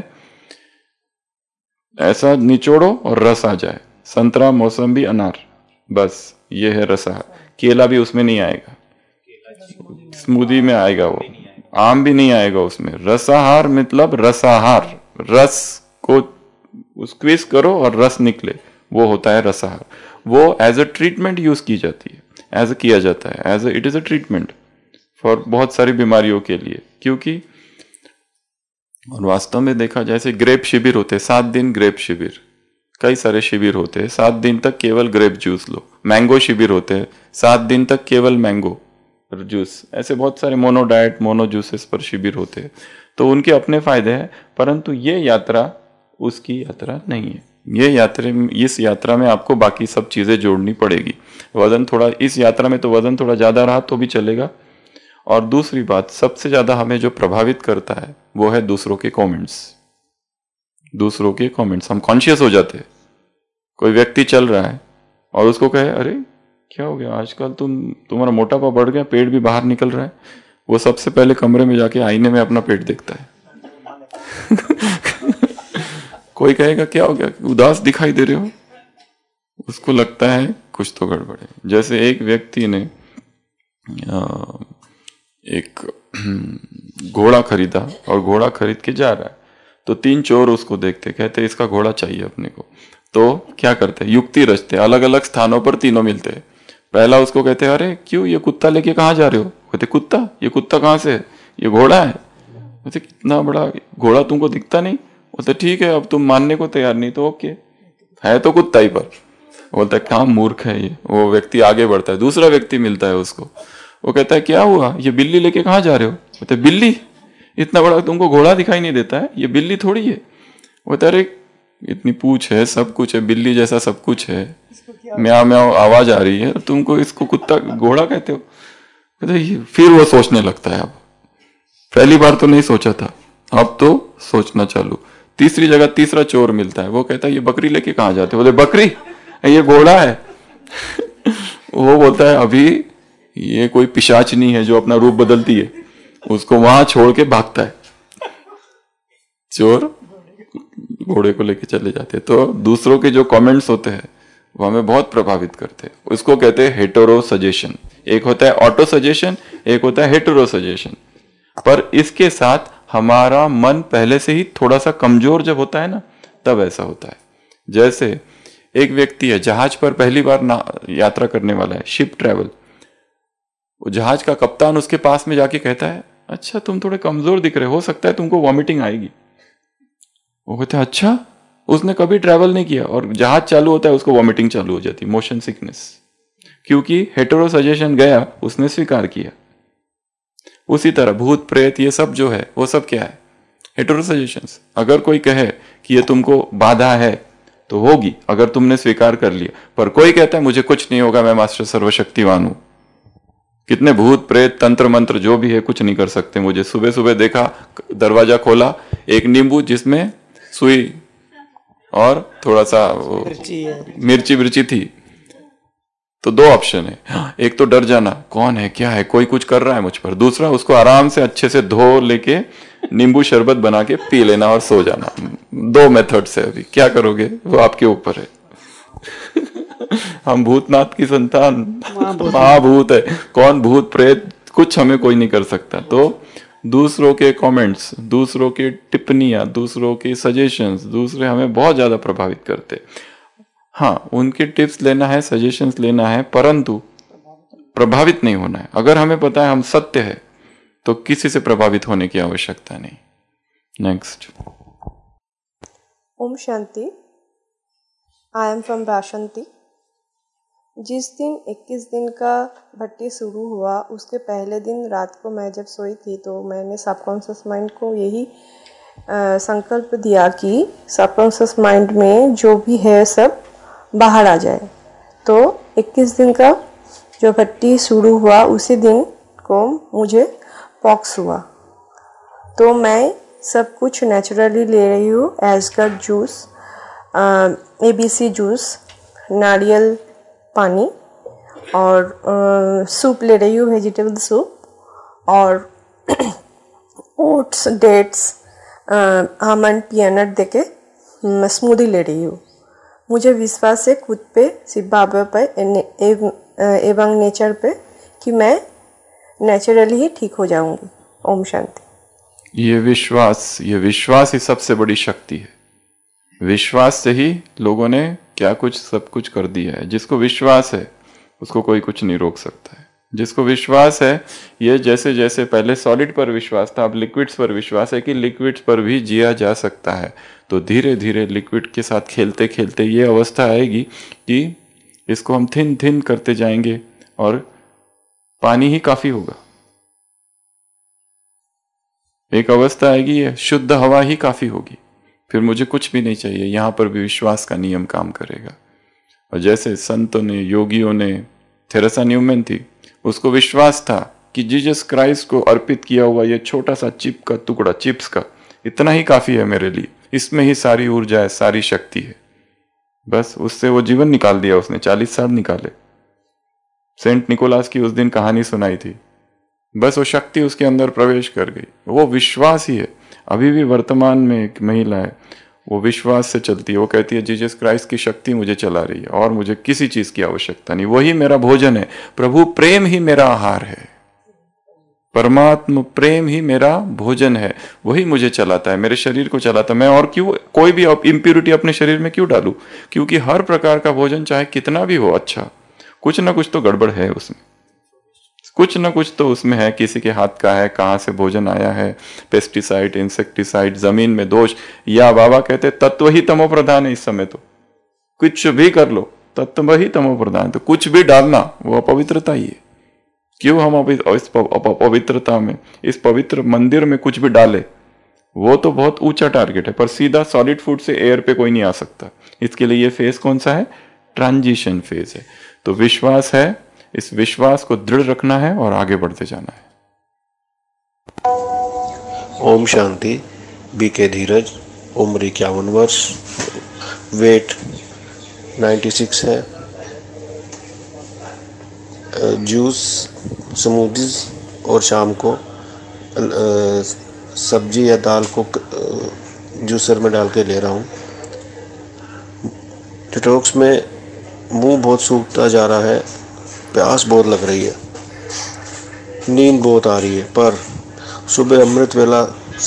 ऐसा निचोड़ो और रस आ जाए। संतरा, मौसम्बी, अनार, बस ये है रसाहार। केला भी उसमें नहीं आएगा, स्मूदी में आएगा, वो आम भी नहीं आएगा उसमें। रसाहार मतलब रसाहार, रस को स्क्वीज करो और रस निकले, वो होता है रसाहार। वो एज अ ट्रीटमेंट यूज की जाती है, एज अ किया जाता है, as it is a treatment for बहुत सारी बीमारियों के लिए। क्योंकि और वास्तव में देखा जैसे ग्रेप शिविर होते हैं, 7 दिन ग्रेप शिविर, कई सारे शिविर होते हैं, 7 दिन तक केवल ग्रेप जूस लो। मैंगो शिविर होते हैं, 7 दिन तक केवल मैंगो जूस। ऐसे बहुत सारे मोनो डाइट, मोनो जूसेस पर शिविर होते हैं, तो उनके अपने फायदे हैं। परंतु ये यात्रा उसकी यात्रा नहीं है। इस यात्रा में आपको बाकी सब चीजें जोड़नी पड़ेगी। वजन थोड़ा, इस यात्रा में तो वजन थोड़ा ज्यादा रहा तो भी चलेगा। और दूसरी बात, सबसे ज्यादा हमें जो प्रभावित करता है वो है दूसरों के कमेंट्स। दूसरों के कमेंट्स, हम कॉन्शियस हो जाते हैं। कोई व्यक्ति चल रहा है और उसको कहे अरे क्या हो गया आजकल, तुम्हारा मोटापा बढ़ गया, पेट भी बाहर निकल रहा है, वो सबसे पहले कमरे में जाके आईने में अपना पेट देखता है। कोई कहेगा क्या हो गया, उदास दिखाई दे रहे हो, उसको लगता है कुछ तो गड़बड़ है। जैसे एक व्यक्ति ने एक घोड़ा खरीदा और घोड़ा खरीद के जा रहा है, तो 3 चोर उसको देखते, कहते इसका घोड़ा चाहिए अपने को। तो क्या करते, युक्ति रचते, अलग अलग स्थानों पर तीनों मिलते हैं। पहला उसको कहते अरे क्यों, ये कुत्ता लेके कहाँ जा रहे हो? कहते कुत्ता, ये कुत्ता कहाँ से है, ये घोड़ा है। कहते कितना बड़ा घोड़ा तुमको दिखता नहीं? बोलते ठीक है, अब तुम मानने को तैयार नहीं तो ओके, है तो कुत्ता ही पर। बोलता है कहाँ मूर्ख है ये। वो व्यक्ति आगे बढ़ता है, दूसरा व्यक्ति मिलता है उसको, वो कहता है क्या हुआ, ये बिल्ली लेके कहाँ जा रहे हो? बोलते बिल्ली, इतना बड़ा तुमको घोड़ा दिखाई नहीं देता है, ये बिल्ली थोड़ी है। वो तेरे इतनी पूछ है, सब कुछ है, बिल्ली जैसा सब कुछ है, म्याओ म्याओ आवाज आ रही है, तुमको इसको कुत्ता घोड़ा कहते हो? फिर वो सोचने लगता है। अब पहली बार तो नहीं सोचा था, अब तो सोचना चालू। तीसरी जगह तीसरा चोर मिलता है, वो कहता है ये बकरी लेके कहाँ जाते हो? बोले बकरी, ये घोड़ा है। वो बोलता है अभी ये कोई पिशाचनी है जो अपना रूप बदलती है, उसको वहां छोड़ के भागता है। चोर घोड़े को लेके चले जाते हैं। तो दूसरों के जो कमेंट्स होते हैं वो हमें बहुत प्रभावित करते हैं। उसको कहते हैं हेटेरो सजेशन। एक होता है ऑटो सजेशन, एक होता है हेटेरो सजेशन। पर इसके साथ हमारा मन पहले से ही थोड़ा सा कमजोर जब होता है ना, तब ऐसा होता है। जैसे एक व्यक्ति है, जहाज पर पहली बार यात्रा करने वाला है, शिप ट्रैवल। वो जहाज का कप्तान उसके पास में जाके कहता है अच्छा तुम थोड़े कमजोर दिख रहे हो सकता है तुमको वॉमिटिंग आएगी। वो कहते हैं अच्छा, उसने कभी ट्रैवल नहीं किया और जहाज चालू होता है उसको वॉमिटिंग चालू हो जाती, मोशन सिकनेस। क्योंकि हेटेरो सजेशन गया, उसने स्वीकार किया। उसी तरह भूत प्रेत ये सब जो है वो सब क्या है? Hetero suggestions. अगर कोई कहे कि ये तुमको बाधा है तो होगी अगर तुमने स्वीकार कर लिया। पर कोई कहता है मुझे कुछ नहीं होगा, मैं मास्टर सर्वशक्तिवान हूं, कितने भूत प्रेत तंत्र मंत्र जो भी है कुछ नहीं कर सकते मुझे। सुबह सुबह देखा, दरवाजा खोला, एक नींबू जिसमें सुई और थोड़ा सा मिर्ची थी। तो दो ऑप्शन है, एक तो डर जाना, कौन है क्या है, कोई कुछ कर रहा है मुझ पर। दूसरा, उसको आराम से अच्छे से धो लेके नींबू शरबत बना के पी लेना और सो जाना। दो मेथड से अभी क्या करोगे वो आपके ऊपर है। हम भूतनाथ की संतान, महाभूत है, कौन भूत प्रेत कुछ हमें कोई नहीं कर सकता। तो दूसरों के कमेंट्स, दूसरों की टिप्पणियां, दूसरों के सजेशंस, दूसरे हमें बहुत ज्यादा प्रभावित करते। हाँ, उनके टिप्स लेना है, सजेशंस लेना है, परंतु प्रभावित नहीं होना है। अगर हमें पता है हम सत्य है तो किसी से प्रभावित होने की आवश्यकता नहीं। नेक्स्ट। ओम शांति। I am from Basanti. जिस दिन 21 दिन का भट्टी शुरू हुआ उसके पहले दिन रात को मैं जब सोई थी तो मैंने सबकॉन्शियस माइंड को यही संकल्प दिया कि सबकॉन्शियस माइंड में जो भी है सब बाहर आ जाए। तो 21 दिन का जो भट्टी शुरू हुआ उसी दिन को मुझे पॉक्स हुआ। तो मैं सब कुछ नेचुरली ले रही हूँ, एजगट जूस, ABC जूस, नारियल पानी और सूप ले रही हूँ, वेजिटेबल सूप, और ओट्स, डेट्स, आमंड, पीनट देके स्मूदी ले रही हूँ। मुझे विश्वास है खुद पे, शिव बाबा पे एवं नेचर पे कि मैं नेचुरली ही ठीक हो जाऊंगी। ओम शांति। ये विश्वास ही सबसे बड़ी शक्ति है। विश्वास से ही लोगों ने क्या कुछ सब कुछ कर दिया है। जिसको विश्वास है उसको कोई कुछ नहीं रोक सकता है। जिसको विश्वास है, ये जैसे जैसे पहले सॉलिड पर विश्वास था, अब लिक्विड्स पर विश्वास है कि लिक्विड्स पर भी जिया जा सकता है। तो धीरे धीरे लिक्विड के साथ खेलते खेलते ये अवस्था आएगी कि इसको हम थिन थिन करते जाएंगे और पानी ही काफी होगा। एक अवस्था आएगी ये शुद्ध हवा ही काफी होगी, फिर मुझे कुछ भी नहीं चाहिए। यहां पर भी विश्वास का नियम काम करेगा। और जैसे संतों ने, योगियों ने, थेरेसा न्यूमैन थी, उसको विश्वास था कि जीसस क्राइस्ट को अर्पित किया हुआ ये छोटा सा चिप का टुकड़ा, चिप्स का, इतना ही काफी है मेरे लिए, इसमें ही सारी ऊर्जा है, सारी शक्ति है। बस उससे वो जीवन निकाल दिया उसने, 40 साल निकाले। सेंट निकोलास की उस दिन कहानी सुनाई थी, बस वो शक्ति उसके अंदर प्रवेश कर गई। वो विश्वास ही है। अभी भी वर्तमान में एक महिला है, वो विश्वास से चलती है। वो कहती है जीसस क्राइस्ट की शक्ति मुझे चला रही है और मुझे किसी चीज की आवश्यकता नहीं, वही मेरा भोजन है, प्रभु प्रेम ही मेरा आहार है, परमात्मा प्रेम ही मेरा भोजन है, वही मुझे चलाता है, मेरे शरीर को चलाता है। मैं और क्यों कोई भी इम्प्योरिटी अपने शरीर में क्यों डालूं? क्योंकि हर प्रकार का भोजन चाहे कितना भी हो अच्छा, कुछ ना कुछ तो गड़बड़ है उसमें, कुछ ना कुछ तो उसमें है। किसी के हाथ का है, कहाँ से भोजन आया है, पेस्टिसाइड, इंसेक्टिसाइड, जमीन में दोष, या बाबा कहते तत्व ही तमो प्रधान है। इस समय तो कुछ भी कर लो, तत्व ही तमो प्रधान, तो कुछ भी डालना वो अपवित्रता ही है। क्यों हम इस अपवित्रता में, इस पवित्र मंदिर में कुछ भी डाले, वो तो बहुत ऊंचा टारगेट है, पर सीधा सॉलिड फूड से एयर पे कोई नहीं आ सकता। इसके लिए ये फेज कौन सा है? ट्रांजिशन फेज है। तो विश्वास है, इस विश्वास को दृढ़ रखना है और आगे बढ़ते जाना है। ओम शांति। बीके धीरज, उम्र 51 वर्ष, वेट 96 है। जूस, स्मूदीज और शाम को सब्जी या दाल को जूसर में डाल के ले रहा हूँ। डिटॉक्स में मुंह बहुत सूखता जा रहा है, प्यास बहुत लग रही है, नींद बहुत आ रही है, पर सुबह अमृत वेला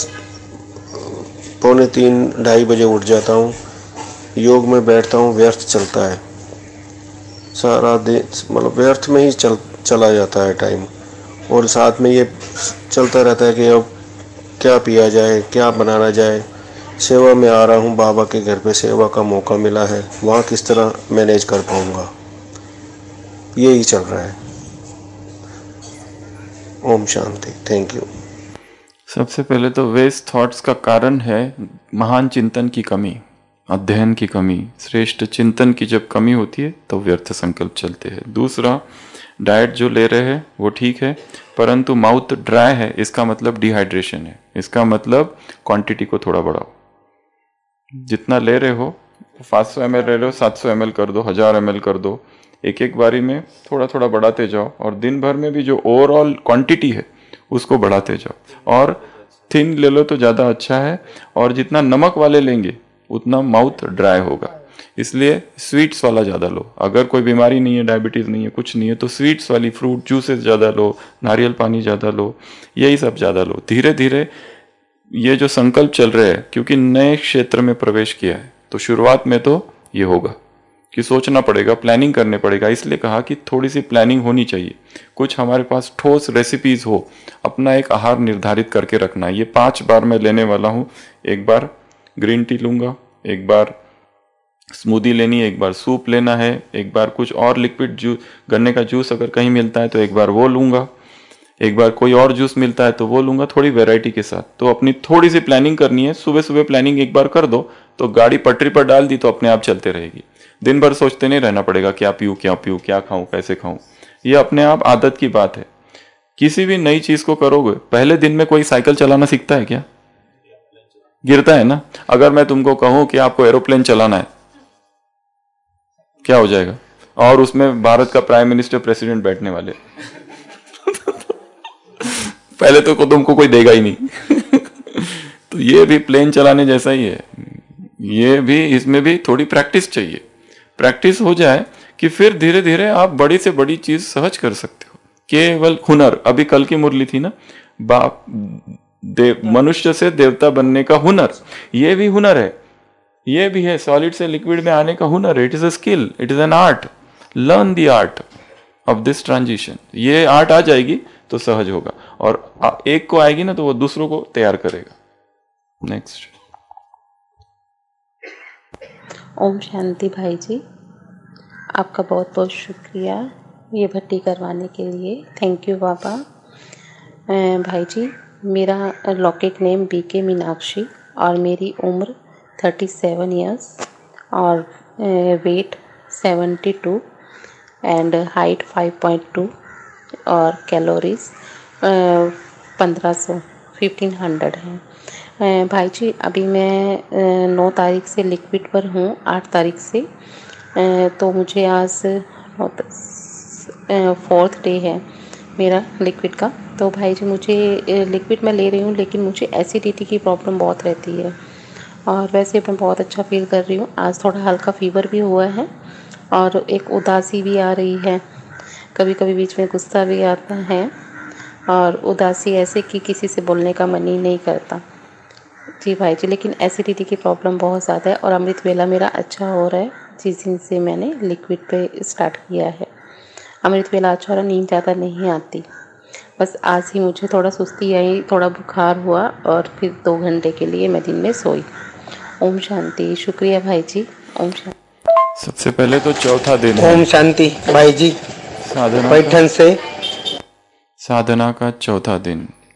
2:45-2:30 बजे उठ जाता हूँ, योग में बैठता हूँ, व्यर्थ चलता है सारा दिन, मतलब व्यर्थ में ही चला जाता है टाइम। और साथ में ये चलता रहता है कि अब क्या पिया जाए, क्या बनाना जाए। सेवा में आ रहा हूँ, बाबा के घर पे सेवा का मौका मिला है, वहाँ किस तरह मैनेज कर पाऊँगा, यही चल रहा है। ओम शांति। Thank you. सबसे पहले तो वेस्ट थॉट्स का कारण है महान चिंतन की कमी, अध्ययन की कमी। श्रेष्ठ चिंतन की जब कमी होती है तो व्यर्थ संकल्प चलते हैं। दूसरा, डाइट जो ले रहे हैं वो ठीक है, परंतु माउथ ड्राई है, इसका मतलब डिहाइड्रेशन है। इसका मतलब क्वांटिटी को थोड़ा बढ़ाओ। जितना ले रहे हो 500 ml ले रहे हो, 700 ml कर दो, 1000 ml कर दो। एक एक बारी में थोड़ा थोड़ा बढ़ाते जाओ, और दिन भर में भी जो ओवरऑल क्वांटिटी है उसको बढ़ाते जाओ। और थिन ले लो तो ज़्यादा अच्छा है, और जितना नमक वाले लेंगे उतना माउथ ड्राई होगा। इसलिए स्वीट्स वाला ज़्यादा लो। अगर कोई बीमारी नहीं है, डायबिटीज़ नहीं है, कुछ नहीं है, तो स्वीट्स वाली फ्रूट जूसेस ज़्यादा लो, नारियल पानी ज़्यादा लो, यही सब ज़्यादा लो। धीरे धीरे ये जो संकल्प चल रहे हैं, क्योंकि नए क्षेत्र में प्रवेश किया है, तो शुरुआत में तो ये होगा कि सोचना पड़ेगा, प्लानिंग करने पड़ेगा। इसलिए कहा कि थोड़ी सी प्लानिंग होनी चाहिए, कुछ हमारे पास ठोस रेसिपीज हो, अपना एक आहार निर्धारित करके रखना। ये 5 बार मैं लेने वाला हूँ। एक बार ग्रीन टी लूंगा, एक बार स्मूदी लेनी है, एक बार सूप लेना है, एक बार कुछ और लिक्विड जूस, गन्ने का जूस अगर कहीं मिलता है तो एक बार वो लूंगा, एक बार कोई और जूस मिलता है तो वो लूंगा, थोड़ी वैरायटी के साथ। तो अपनी थोड़ी सी प्लानिंग करनी है। सुबह सुबह प्लानिंग एक बार कर दो तो गाड़ी पटरी पर डाल दी तो अपने आप चलते रहेगी। दिन भर सोचते नहीं रहना पड़ेगा क्या पीऊँ, क्या खाऊं, कैसे खाऊं। ये अपने आप आदत की बात है। किसी भी नई चीज को करोगे, पहले दिन में कोई साइकिल चलाना सीखता है क्या? गिरता है ना। अगर मैं तुमको कहूं कि आपको एरोप्लेन चलाना है, क्या हो जाएगा? और उसमें भारत का प्राइम मिनिस्टर, प्रेसिडेंट बैठने वाले पहले तो तुमको कोई देगा ही नहीं तो ये भी प्लेन चलाने जैसा ही है। ये भी, इसमें भी थोड़ी प्रैक्टिस चाहिए। प्रैक्टिस हो जाए कि फिर धीरे धीरे आप बड़ी से बड़ी चीज सहज कर सकते हो। केवल हुनर, अभी कल की मुरली थी ना, मनुष्य से देवता बनने का हुनर, ये भी हुनर है। ये भी है सॉलिड से लिक्विड में आने का हुनर है। It is a skill, it is an art. Learn the art of this transition. ये आर्ट आ जाएगी तो सहज होगा, और एक को आएगी ना तो वो दूसरों को तैयार करेगा। नेक्स्ट। ओम शांति भाई जी, आपका बहुत बहुत शुक्रिया ये भट्टी करवाने के लिए। थैंक यू बाबा। भाई जी, मेरा लौकिक नेम बीके मीनाक्षी और मेरी उम्र 37 इयर्स और वेट 72 एंड हाइट 5.2 और कैलोरीज 1500 है। भाई जी, अभी मैं 9 तारीख से लिक्विड पर हूँ, 8 तारीख से। तो मुझे आज 4th डे है मेरा लिक्विड का। तो भाई जी, मुझे लिक्विड मैं ले रही हूँ, लेकिन मुझे एसिडिटी की प्रॉब्लम बहुत रहती है, और वैसे मैं बहुत अच्छा फील कर रही हूँ। आज थोड़ा हल्का फीवर भी हुआ है और एक उदासी भी आ रही है, कभी कभी बीच में गुस्सा भी आता है, और उदासी ऐसे कि किसी से बोलने का मन ही नहीं करता। जी भाई जी, लेकिन एसिडिटी की प्रॉब्लम बहुत ज़्यादा है, और अमृत वेला मेरा अच्छा हो रहा है जिस दिन से मैंने लिक्विड पे स्टार्ट किया है। अमृत वेला अच्छा हो रहा, नींद ज़्यादा नहीं आती। बस आज ही मुझे थोड़ा सुस्ती आई, थोड़ा बुखार हुआ, और फिर 2 घंटे के लिए मैं दिन में सोई। ओम शांति। शुक्रिया भाई जी। ओम शांति। सबसे पहले तो चौथा दिन है। ओम शांति भाई जी। साधना पैठन से साधना का चौथा दिन।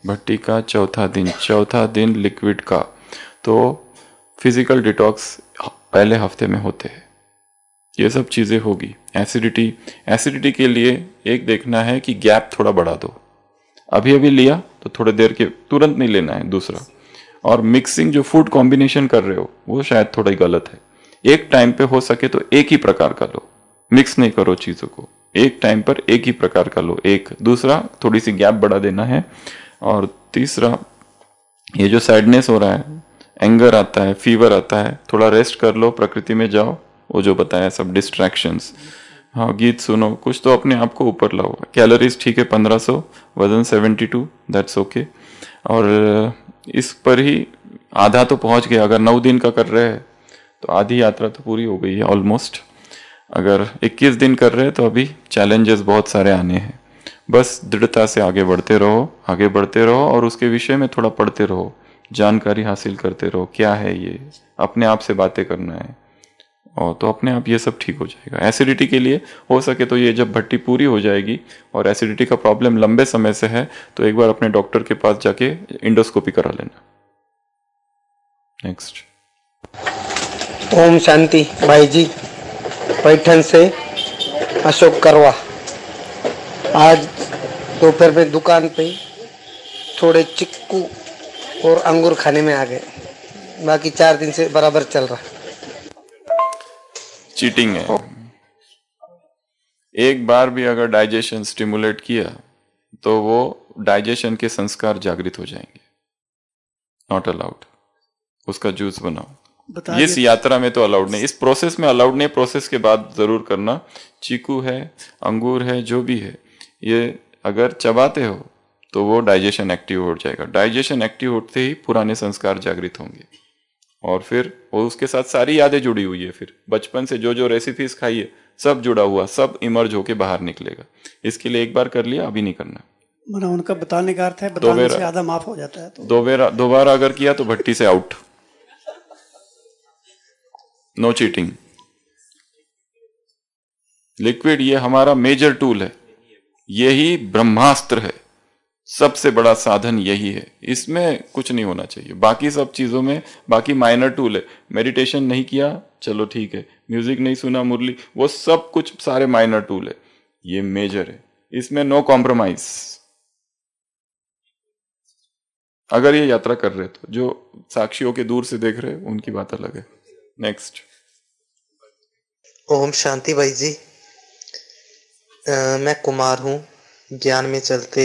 भट्टी का चौथा दिन लिक्विड का, तो फिजिकल डिटॉक्स पहले हफ्ते में होते हैं। ये सब चीज़ें होगी। एसिडिटी के लिए एक देखना है कि गैप थोड़ा बढ़ा दो। अभी लिया तो थोड़ी देर के तुरंत नहीं लेना है। दूसरा, और मिक्सिंग जो फूड कॉम्बिनेशन कर रहे हो वो शायद थोड़ा ही गलत है। एक टाइम पे हो सके तो एक ही प्रकार का लो, मिक्स नहीं करो चीज़ों को। एक टाइम पर एक ही प्रकार का लो। दूसरा, थोड़ी सी गैप बढ़ा देना है। और तीसरा, ये जो सैडनेस हो रहा है, एंगर आता है, फीवर आता है, थोड़ा रेस्ट कर लो, प्रकृति में जाओ, वो जो बताया सब डिस्ट्रैक्शंस, हाँ गीत सुनो, कुछ तो अपने आप को ऊपर लाओ। कैलोरीज ठीक है 1500, वजन 72, दैट्स ओके। और इस पर ही आधा तो पहुंच गया। अगर 9 दिन का कर रहे हैं तो आधी यात्रा तो पूरी हो गई है ऑलमोस्ट। अगर 21 दिन कर रहे हैं तो अभी चैलेंजेस बहुत सारे आने हैं। बस दृढ़ता से आगे बढ़ते रहो और उसके विषय में थोड़ा पढ़ते रहो, जानकारी हासिल करते रहो, क्या है ये, अपने आप से बातें करना है, और तो अपने आप ये सब ठीक हो जाएगा। एसिडिटी के लिए हो सके तो ये जब भट्टी पूरी हो जाएगी और एसिडिटी का प्रॉब्लम लंबे समय से है तो एक बार अपने डॉक्टर के पास जाके इंडोस्कोपी करा लेना। नेक्स्ट। ओम शांति भाई जी, पैठन से अशोक करवा। आज दोपहर में दुकान पे थोड़े चिक्कू और अंगूर खाने में आ गए, बाकी 4 दिन से बराबर चल रहा। चीटिंग है। एक बार भी अगर डाइजेशन स्टिमुलेट किया तो वो डाइजेशन के संस्कार जागृत हो जाएंगे। Not allowed. उसका जूस बनाओ। इस यात्रा में तो अलाउड नहीं, इस प्रोसेस में अलाउड नहीं। प्रोसेस के बाद जरूर करना। चीकू है, अंगूर है, जो भी है, ये अगर चबाते हो तो वो डाइजेशन एक्टिव हो जाएगा। डाइजेशन एक्टिव होते ही पुराने संस्कार जागृत होंगे और फिर वो उसके साथ सारी यादें जुड़ी हुई है। फिर बचपन से जो जो रेसिपीज खाई है सब जुड़ा हुआ, सब इमर्ज होके बाहर निकलेगा। इसके लिए एक बार कर लिया, अभी नहीं करना। मना उनका बताने का अर्थ है बताने से आधा माफ हो जाता है। तो दोबारा अगर किया तो भट्टी से आउट। No cheating. लिक्विड ये हमारा मेजर टूल है, यही ब्रह्मास्त्र है, सबसे बड़ा साधन यही है। इसमें कुछ नहीं होना चाहिए। बाकी सब चीजों में बाकी माइनर टूल है। मेडिटेशन नहीं किया, चलो ठीक है, म्यूजिक नहीं सुना, मुरली, वो सब कुछ सारे माइनर टूल है, ये मेजर है। इसमें नो कॉम्प्रोमाइज। अगर ये यात्रा कर रहे तो जो साक्षियों के दूर से देख रहे उनकी बात अलग है। नेक्स्ट। ओम शांति भाई जी, मैं कुमार हूँ। ज्ञान में चलते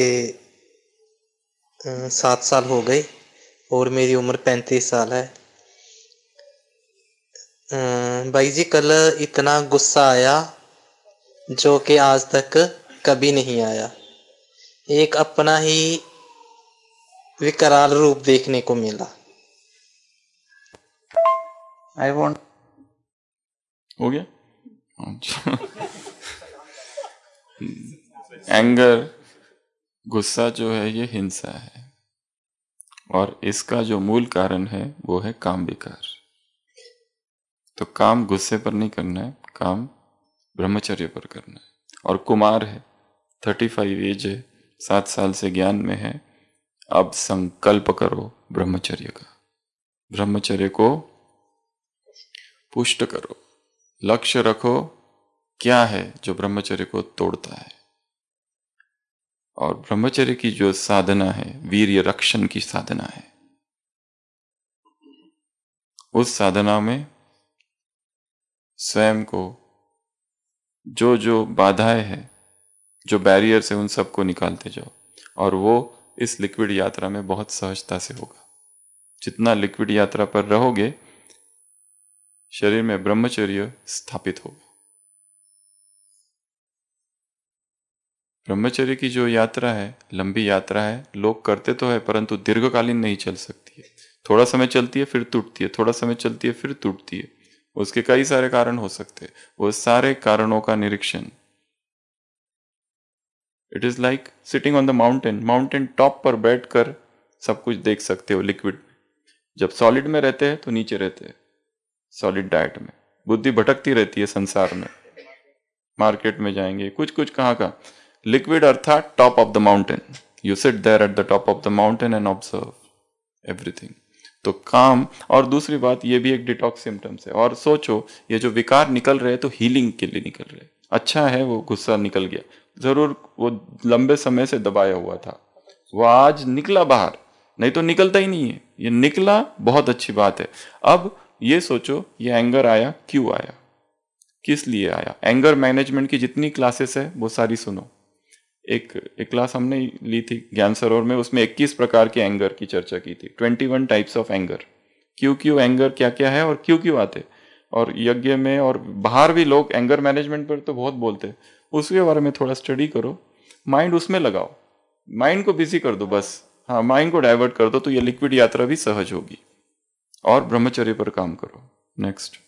7 साल हो गए और मेरी उम्र 35 साल है। भाई जी, कल इतना गुस्सा आया जो कि आज तक कभी नहीं आया। एक अपना ही विकराल रूप देखने को मिला। आई वॉन्ट हो गया। एंगर, गुस्सा जो है ये हिंसा है और इसका जो मूल कारण है वो है काम विकार। तो काम गुस्से पर नहीं करना है, काम ब्रह्मचर्य पर करना है। और कुमार है, 35 एज है, 7 साल से ज्ञान में है। अब संकल्प करो ब्रह्मचर्य का, ब्रह्मचर्य को पुष्ट करो, लक्ष्य रखो क्या है जो ब्रह्मचर्य को तोड़ता है। और ब्रह्मचर्य की जो साधना है, वीर्य रक्षण की साधना है, उस साधना में स्वयं को जो जो बाधाएं हैं, जो बैरियर्स है, उन सबको निकालते जाओ और वो इस लिक्विड यात्रा में बहुत सहजता से होगा। जितना लिक्विड यात्रा पर रहोगे शरीर में ब्रह्मचर्य स्थापित होगा। ब्रह्मचर्य की जो यात्रा है, लंबी यात्रा है, लोग करते तो है परंतु दीर्घकालीन नहीं चल सकती है। थोड़ा समय चलती है फिर टूटती है, थोड़ा समय चलती है फिर टूटती है। उसके कई सारे कारण हो सकते हैं। वो सारे कारणों का निरीक्षण, it is like sitting on the mountain top पर बैठकर सब कुछ देख सकते हो लिक्विड। जब सॉलिड में रहते हैं तो नीचे रहते हैं, सॉलिड डाइट में बुद्धि भटकती रहती है संसार में, मार्केट में जाएंगे कुछ कुछ कहाँ का। लिक्विड अर्थात top of the mountain, you sit there at the top of the mountain and observe everything. तो काम, और दूसरी बात ये भी एक डिटॉक्स सिम्टम्स है। और सोचो ये जो विकार निकल रहे तो हीलिंग के लिए निकल रहे। अच्छा है वो गुस्सा निकल गया, जरूर वो लंबे समय से दबाया हुआ था, वो आज निकला बाहर, नहीं तो निकलता ही नहीं है, ये निकला, बहुत अच्छी बात है। अब ये सोचो ये एंगर आया, क्यों आया, किस लिए आया। एंगर मैनेजमेंट की जितनी क्लासेस है वो सारी सुनो। एक क्लास हमने ली थी ज्ञान सरोवर में, उसमें 21 प्रकार के एंगर की चर्चा की थी, 21 टाइप्स ऑफ एंगर। क्यों एंगर क्या क्या है और क्यों आते। और यज्ञ में और बाहर भी लोग एंगर मैनेजमेंट पर तो बहुत बोलते हैं, उसके बारे में थोड़ा स्टडी करो, माइंड उसमें लगाओ, माइंड को बिजी कर दो बस। हाँ, माइंड को डाइवर्ट कर दो तो ये लिक्विड यात्रा भी सहज होगी। और ब्रह्मचर्य पर काम करो। Next.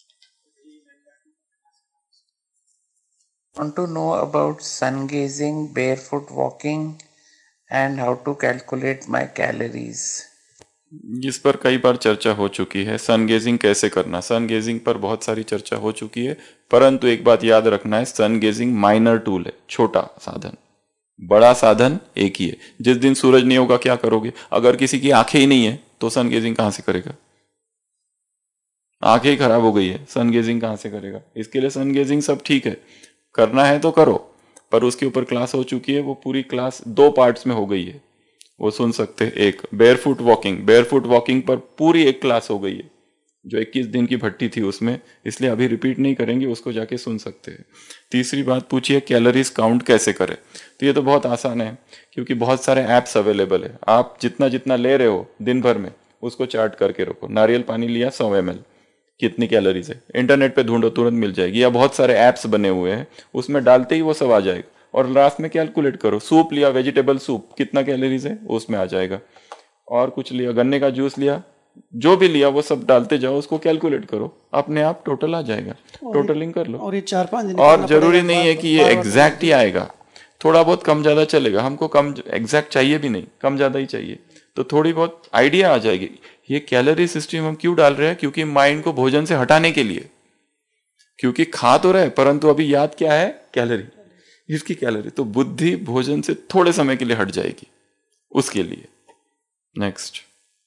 Want to know about sun gazing, barefoot walking and how to calculate my calories. इस पर कई बार चर्चा हो चुकी है, सन गेजिंग कैसे करना। सन गेजिंग पर बहुत सारी चर्चा हो चुकी है, परंतु एक बात याद रखना है, सन गेजिंग माइनर टूल है, छोटा साधन, बड़ा साधन एक ही है। जिस दिन सूरज नहीं होगा क्या करोगे? अगर किसी की आंखें ही नहीं है तो सन गेजिंग कहां से करेगा? आंखें ही खराब हो गई है, सन गेजिंग कहां से करेगा? इसके लिए सन गेजिंग सब ठीक है, करना है तो करो, पर उसके ऊपर क्लास हो चुकी है, वो पूरी क्लास 2 पार्ट्स में हो गई है, वो सुन सकते हैं। एक बेयरफुट वॉकिंग पर पूरी एक क्लास हो गई है, जो 21 दिन की भट्टी थी उसमें, इसलिए अभी रिपीट नहीं करेंगे, उसको जाके सुन सकते हैं। तीसरी बात पूछिए कैलोरीज काउंट कैसे करें, तो ये तो बहुत आसान है, क्योंकि बहुत सारे ऐप्स अवेलेबल है। आप जितना जितना ले रहे हो दिन भर में उसको चार्ट करके रखो। नारियल पानी लिया 100 ml, कितनी कैलोरीज है, इंटरनेट पे ढूंढो तुरंत मिल जाएगी, या बहुत सारे ऐप्स बने हुए हैं उसमें डालते ही वो सब आ जाएगा। और लास्ट में कैलकुलेट करो, सूप लिया, वेजिटेबल सूप, कितना कैलोरीज है उसमें आ जाएगा। और कुछ लिया, गन्ने का जूस लिया, जो भी लिया वो सब डालते जाओ, उसको कैलकुलेट करो, अपने आप टोटल आ जाएगा, टोटलिंग कर लो। और ये 4-5 दिन और जरूरी नहीं है कि ये एग्जैक्ट ही आएगा, थोड़ा बहुत कम ज्यादा चलेगा, हमको कम एग्जैक्ट चाहिए भी नहीं, कम ज्यादा ही चाहिए, तो थोड़ी बहुत आइडिया आ जाएगी। ये कैलोरी सिस्टम हम क्यों डाल रहे हैं? क्योंकि माइंड को भोजन से हटाने के लिए, क्योंकि खा तो रहे परंतु अभी याद क्या है? कैलोरी, इसकी कैलोरी, तो बुद्धि भोजन से थोड़े समय के लिए हट जाएगी उसके लिए। नेक्स्ट।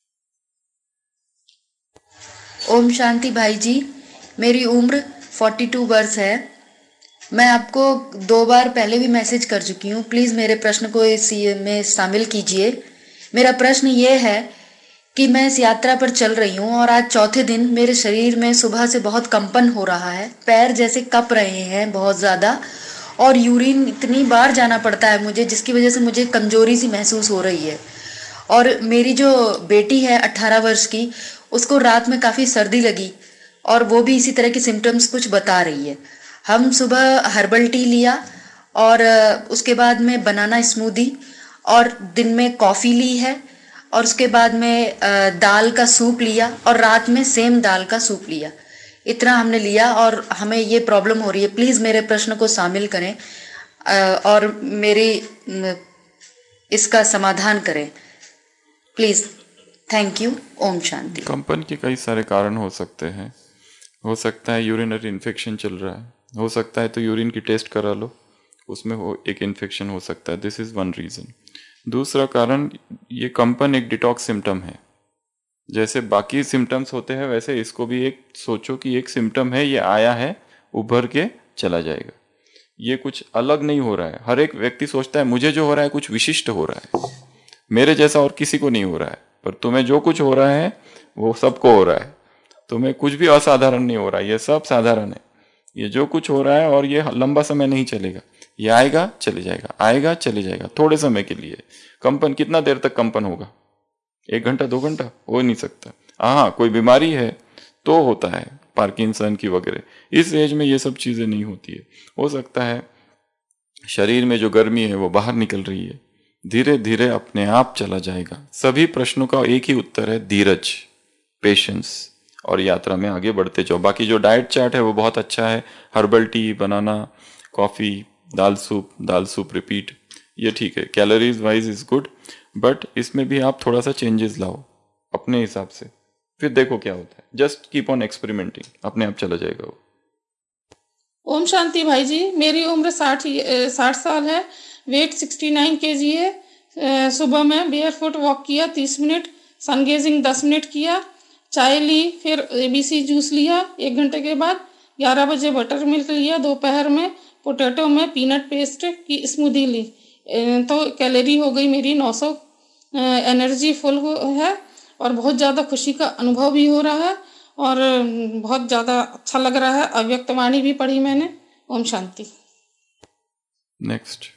ओम शांति भाई जी, मेरी उम्र 42 वर्ष है। मैं आपको 2 बार पहले भी मैसेज कर चुकी हूँ, प्लीज मेरे प्रश्न को इस में शामिल कीजिए। मेरा प्रश्न ये है कि मैं इस यात्रा पर चल रही हूँ और आज चौथे दिन मेरे शरीर में सुबह से बहुत कंपन हो रहा है, पैर जैसे कप रहे हैं बहुत ज़्यादा, और यूरिन इतनी बार जाना पड़ता है मुझे, जिसकी वजह से मुझे कमजोरी सी महसूस हो रही है। और मेरी जो बेटी है 18 वर्ष की, उसको रात में काफ़ी सर्दी लगी और वो भी इसी तरह के सिम्टम्स कुछ बता रही है। हम सुबह हर्बल टी लिया और उसके बाद में बनाना स्मूदी, और दिन में कॉफ़ी ली है, और उसके बाद में दाल का सूप लिया, और रात में सेम दाल का सूप लिया। इतना हमने लिया और हमें ये प्रॉब्लम हो रही है। प्लीज़ मेरे प्रश्न को शामिल करें और मेरी इसका समाधान करें प्लीज़। Thank you. ओम शांति। कंपन के कई सारे कारण हो सकते हैं, हो सकता है यूरिनरी इन्फेक्शन चल रहा है, हो सकता है तो यूरिन की टेस्ट करा लो, उसमें एक इन्फेक्शन हो सकता है, दिस इज़ वन रीज़न। दूसरा कारण, ये कंपन एक डिटॉक्स सिम्टम है, जैसे बाकी सिम्टम्स होते हैं वैसे इसको भी एक सोचो कि एक सिम्टम है, ये आया है, उभर के चला जाएगा, ये कुछ अलग नहीं हो रहा है। हर एक व्यक्ति सोचता है मुझे जो हो रहा है कुछ विशिष्ट हो रहा है, मेरे जैसा और किसी को नहीं हो रहा है, पर तुम्हें जो कुछ हो रहा है वो सबको हो रहा है, तुम्हें कुछ भी असाधारण नहीं हो रहा है, ये सब साधारण है। ये जो कुछ हो रहा है और ये लंबा समय नहीं चलेगा, ये आएगा चले जाएगा, आएगा चले जाएगा, थोड़े समय के लिए। कंपन कितना देर तक कंपन होगा? 1 घंटा 2 घंटा? हो नहीं सकता। हाँ, कोई बीमारी है तो होता है, पार्किंसन की वगैरह, इस एज में ये सब चीजें नहीं होती है। हो सकता है शरीर में जो गर्मी है वो बाहर निकल रही है, धीरे धीरे अपने आप चला जाएगा। सभी प्रश्नों का एक ही उत्तर है, धीरज, पेशेंस, और यात्रा में आगे बढ़ते जाओ। बाकी जो डाइट चार्ट है वो बहुत अच्छा है, हर्बल टी, बनाना, कॉफी, दाल सूप रिपीट, ये ठीक है, calories wise is good, but इसमें भी आप थोड़ा सा चेंजेस लाओ अपने हिसाब से, फिर देखो क्या होता है। जस्ट कीप ऑन एक्सपेरिमेंटिंग, अपने आप चला जाएगा वो। ओम शांति भाई जी, मेरी उम्र 60 साल है, वेट 69 kg है, सुबह में बेयर फुट वॉक किया 30 मिनट, सन गेजिंग 10 मिनट किया, चाय ली, फिर ABC जूस लिया 1 घंटे के बाद, 11 बजे बटर मिल्क लिया, दोपहर में पोटैटो में पीनट पेस्ट की स्मूदी ली। तो कैलोरी हो गई मेरी 900, एनर्जी फुल है और बहुत ज़्यादा खुशी का अनुभव भी हो रहा है और बहुत ज़्यादा अच्छा लग रहा है। अव्यक्त वाणी भी पढ़ी मैंने। ओम शांति। नेक्स्ट।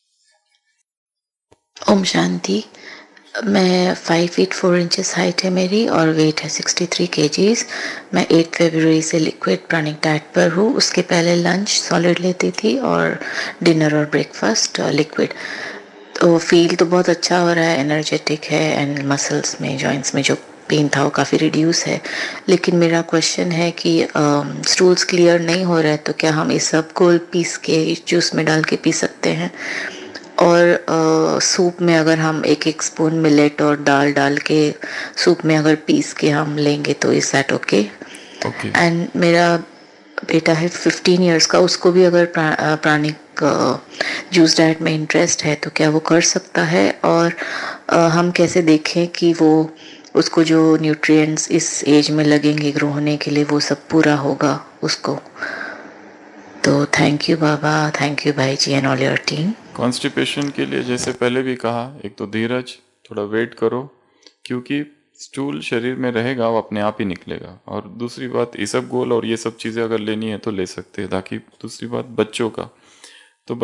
ओम शांति। मैं 5 फीट 4 इंचेस हाइट है मेरी और वेट है 63 kgs। मैं 8 फरवरी से लिक्विड प्राणिक डाइट पर हूँ। उसके पहले लंच सॉलिड लेती थी और डिनर और ब्रेकफास्ट लिक्विड। तो फील तो बहुत अच्छा हो रहा है, एनर्जेटिक है एंड मसल्स में, जॉइंट्स में जो पेन था वो काफ़ी रिड्यूस है। लेकिन मेरा क्वेश्चन है कि स्टूल्स क्लियर नहीं हो रहा है तो क्या हम इस सब को पीस के जूस में डाल के पी सकते हैं? और सूप में अगर हम 1-1 स्पून मिलेट और दाल डाल के सूप में अगर पीस के हम लेंगे तो इज दैट ओके? एंड मेरा बेटा है 15 इयर्स का, उसको भी अगर प्राणिक जूस डाइट में इंटरेस्ट है तो क्या वो कर सकता है? और हम कैसे देखें कि वो उसको जो न्यूट्रिएंट्स इस एज में लगेंगे ग्रो होने के लिए वो सब पूरा होगा उसको? तो थैंक यू बाबा, थैंक यू भाई जी and all your team. Constipation के लिए जैसे पहले भी कहा, एक तो धीरज, थोड़ा वेट करो क्योंकि स्टूल शरीर में रहेगा वो अपने आप ही निकलेगा। और दूसरी बात, इसबगोल और ये सब चीज़ें अगर लेनी है तो ले सकते हैं। ताकि दूसरी बात बच्चों का, तो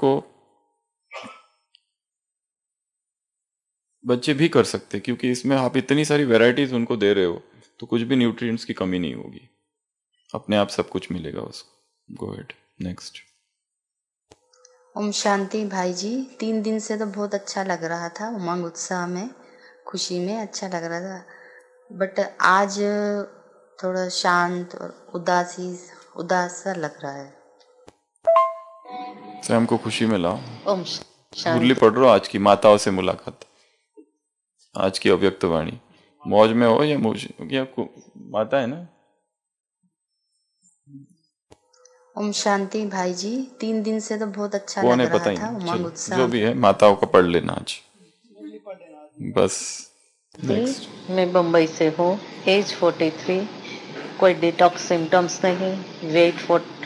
बच्चे भी कर सकते क्योंकि इसमें आप इतनी सारी वैरायटीज उनको दे रहे हो तो कुछ भी न्यूट्रिएंट्स की कमी नहीं होगी, अपने आप सब कुछ मिलेगा उसको। Go ahead. नेक्स्ट। ओम शांति भाई जी। 3 दिन से तो बहुत अच्छा लग रहा था, उमंग उत्साह में, खुशी में अच्छा लग रहा था, बट आज थोड़ा शांत और उदास सा लग रहा है। सैम को खुशी में लाओ। ओम शांति। मुरली पढ़ रहा आज की माताओं से मुलाकात, आज की अव्यक्त वाणी। मौज में हो या माता है ना। ओम शांति भाई जी। 3 दिन से तो बहुत अच्छा कौन लग है पता रहा ही था, नहीं। उमंग उत्साह। जो भी है माताओं का पढ़ लेना आज बस। नेक्स्ट। मैं बम्बई से हूँ, एज 43, कोई डिटॉक्स सिम्टम्स नहीं, वेट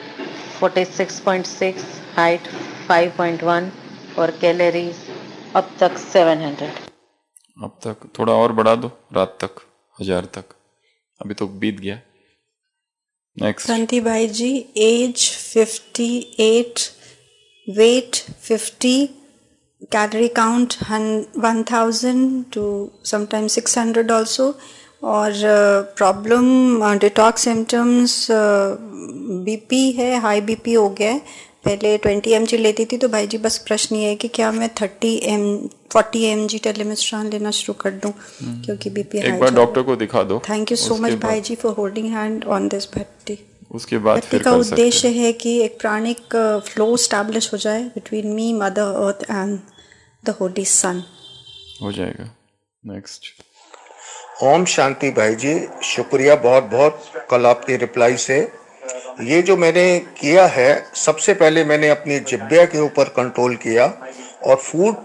46.6, हाइट 5.1 और कैलोरीज अब तक 700। अब तक थोड़ा और बढ़ा दो, रात तक 1000 तक, अभी तो बीत गया। नेक्स्ट। शांति भाई जी। Age 58, weight 50, calorie count 1000 to sometimes 600 also, और प्रॉब्लम डिटॉक्स सिम्टम्स BP है, हाई BP हो गया है। पहले 20 mg लेती थी। तो भाई जी बस प्रश्न ये है कि क्या मैं 40 mg टेलीमिस्ट्रान लेना शुरू कर दूं क्योंकि BP हाई। एक बार डॉक्टर को दिखा दो। थैंक यू सो मच भाई जी for holding hand on this भट्टी। उसके बाद फिर का उद्देश्य है कि एक प्राणिक फ्लो स्टैब्लिश हो जाए between me, mother earth and the holy sun. हो जाएगा। नेक्स्ट। ओम शांति भाई जी, शुक्रिया बहुत बहुत कल आपके रिप्लाई से। ये जो मैंने किया है, सबसे पहले मैंने अपनी जिब्या के ऊपर कंट्रोल किया और फूड।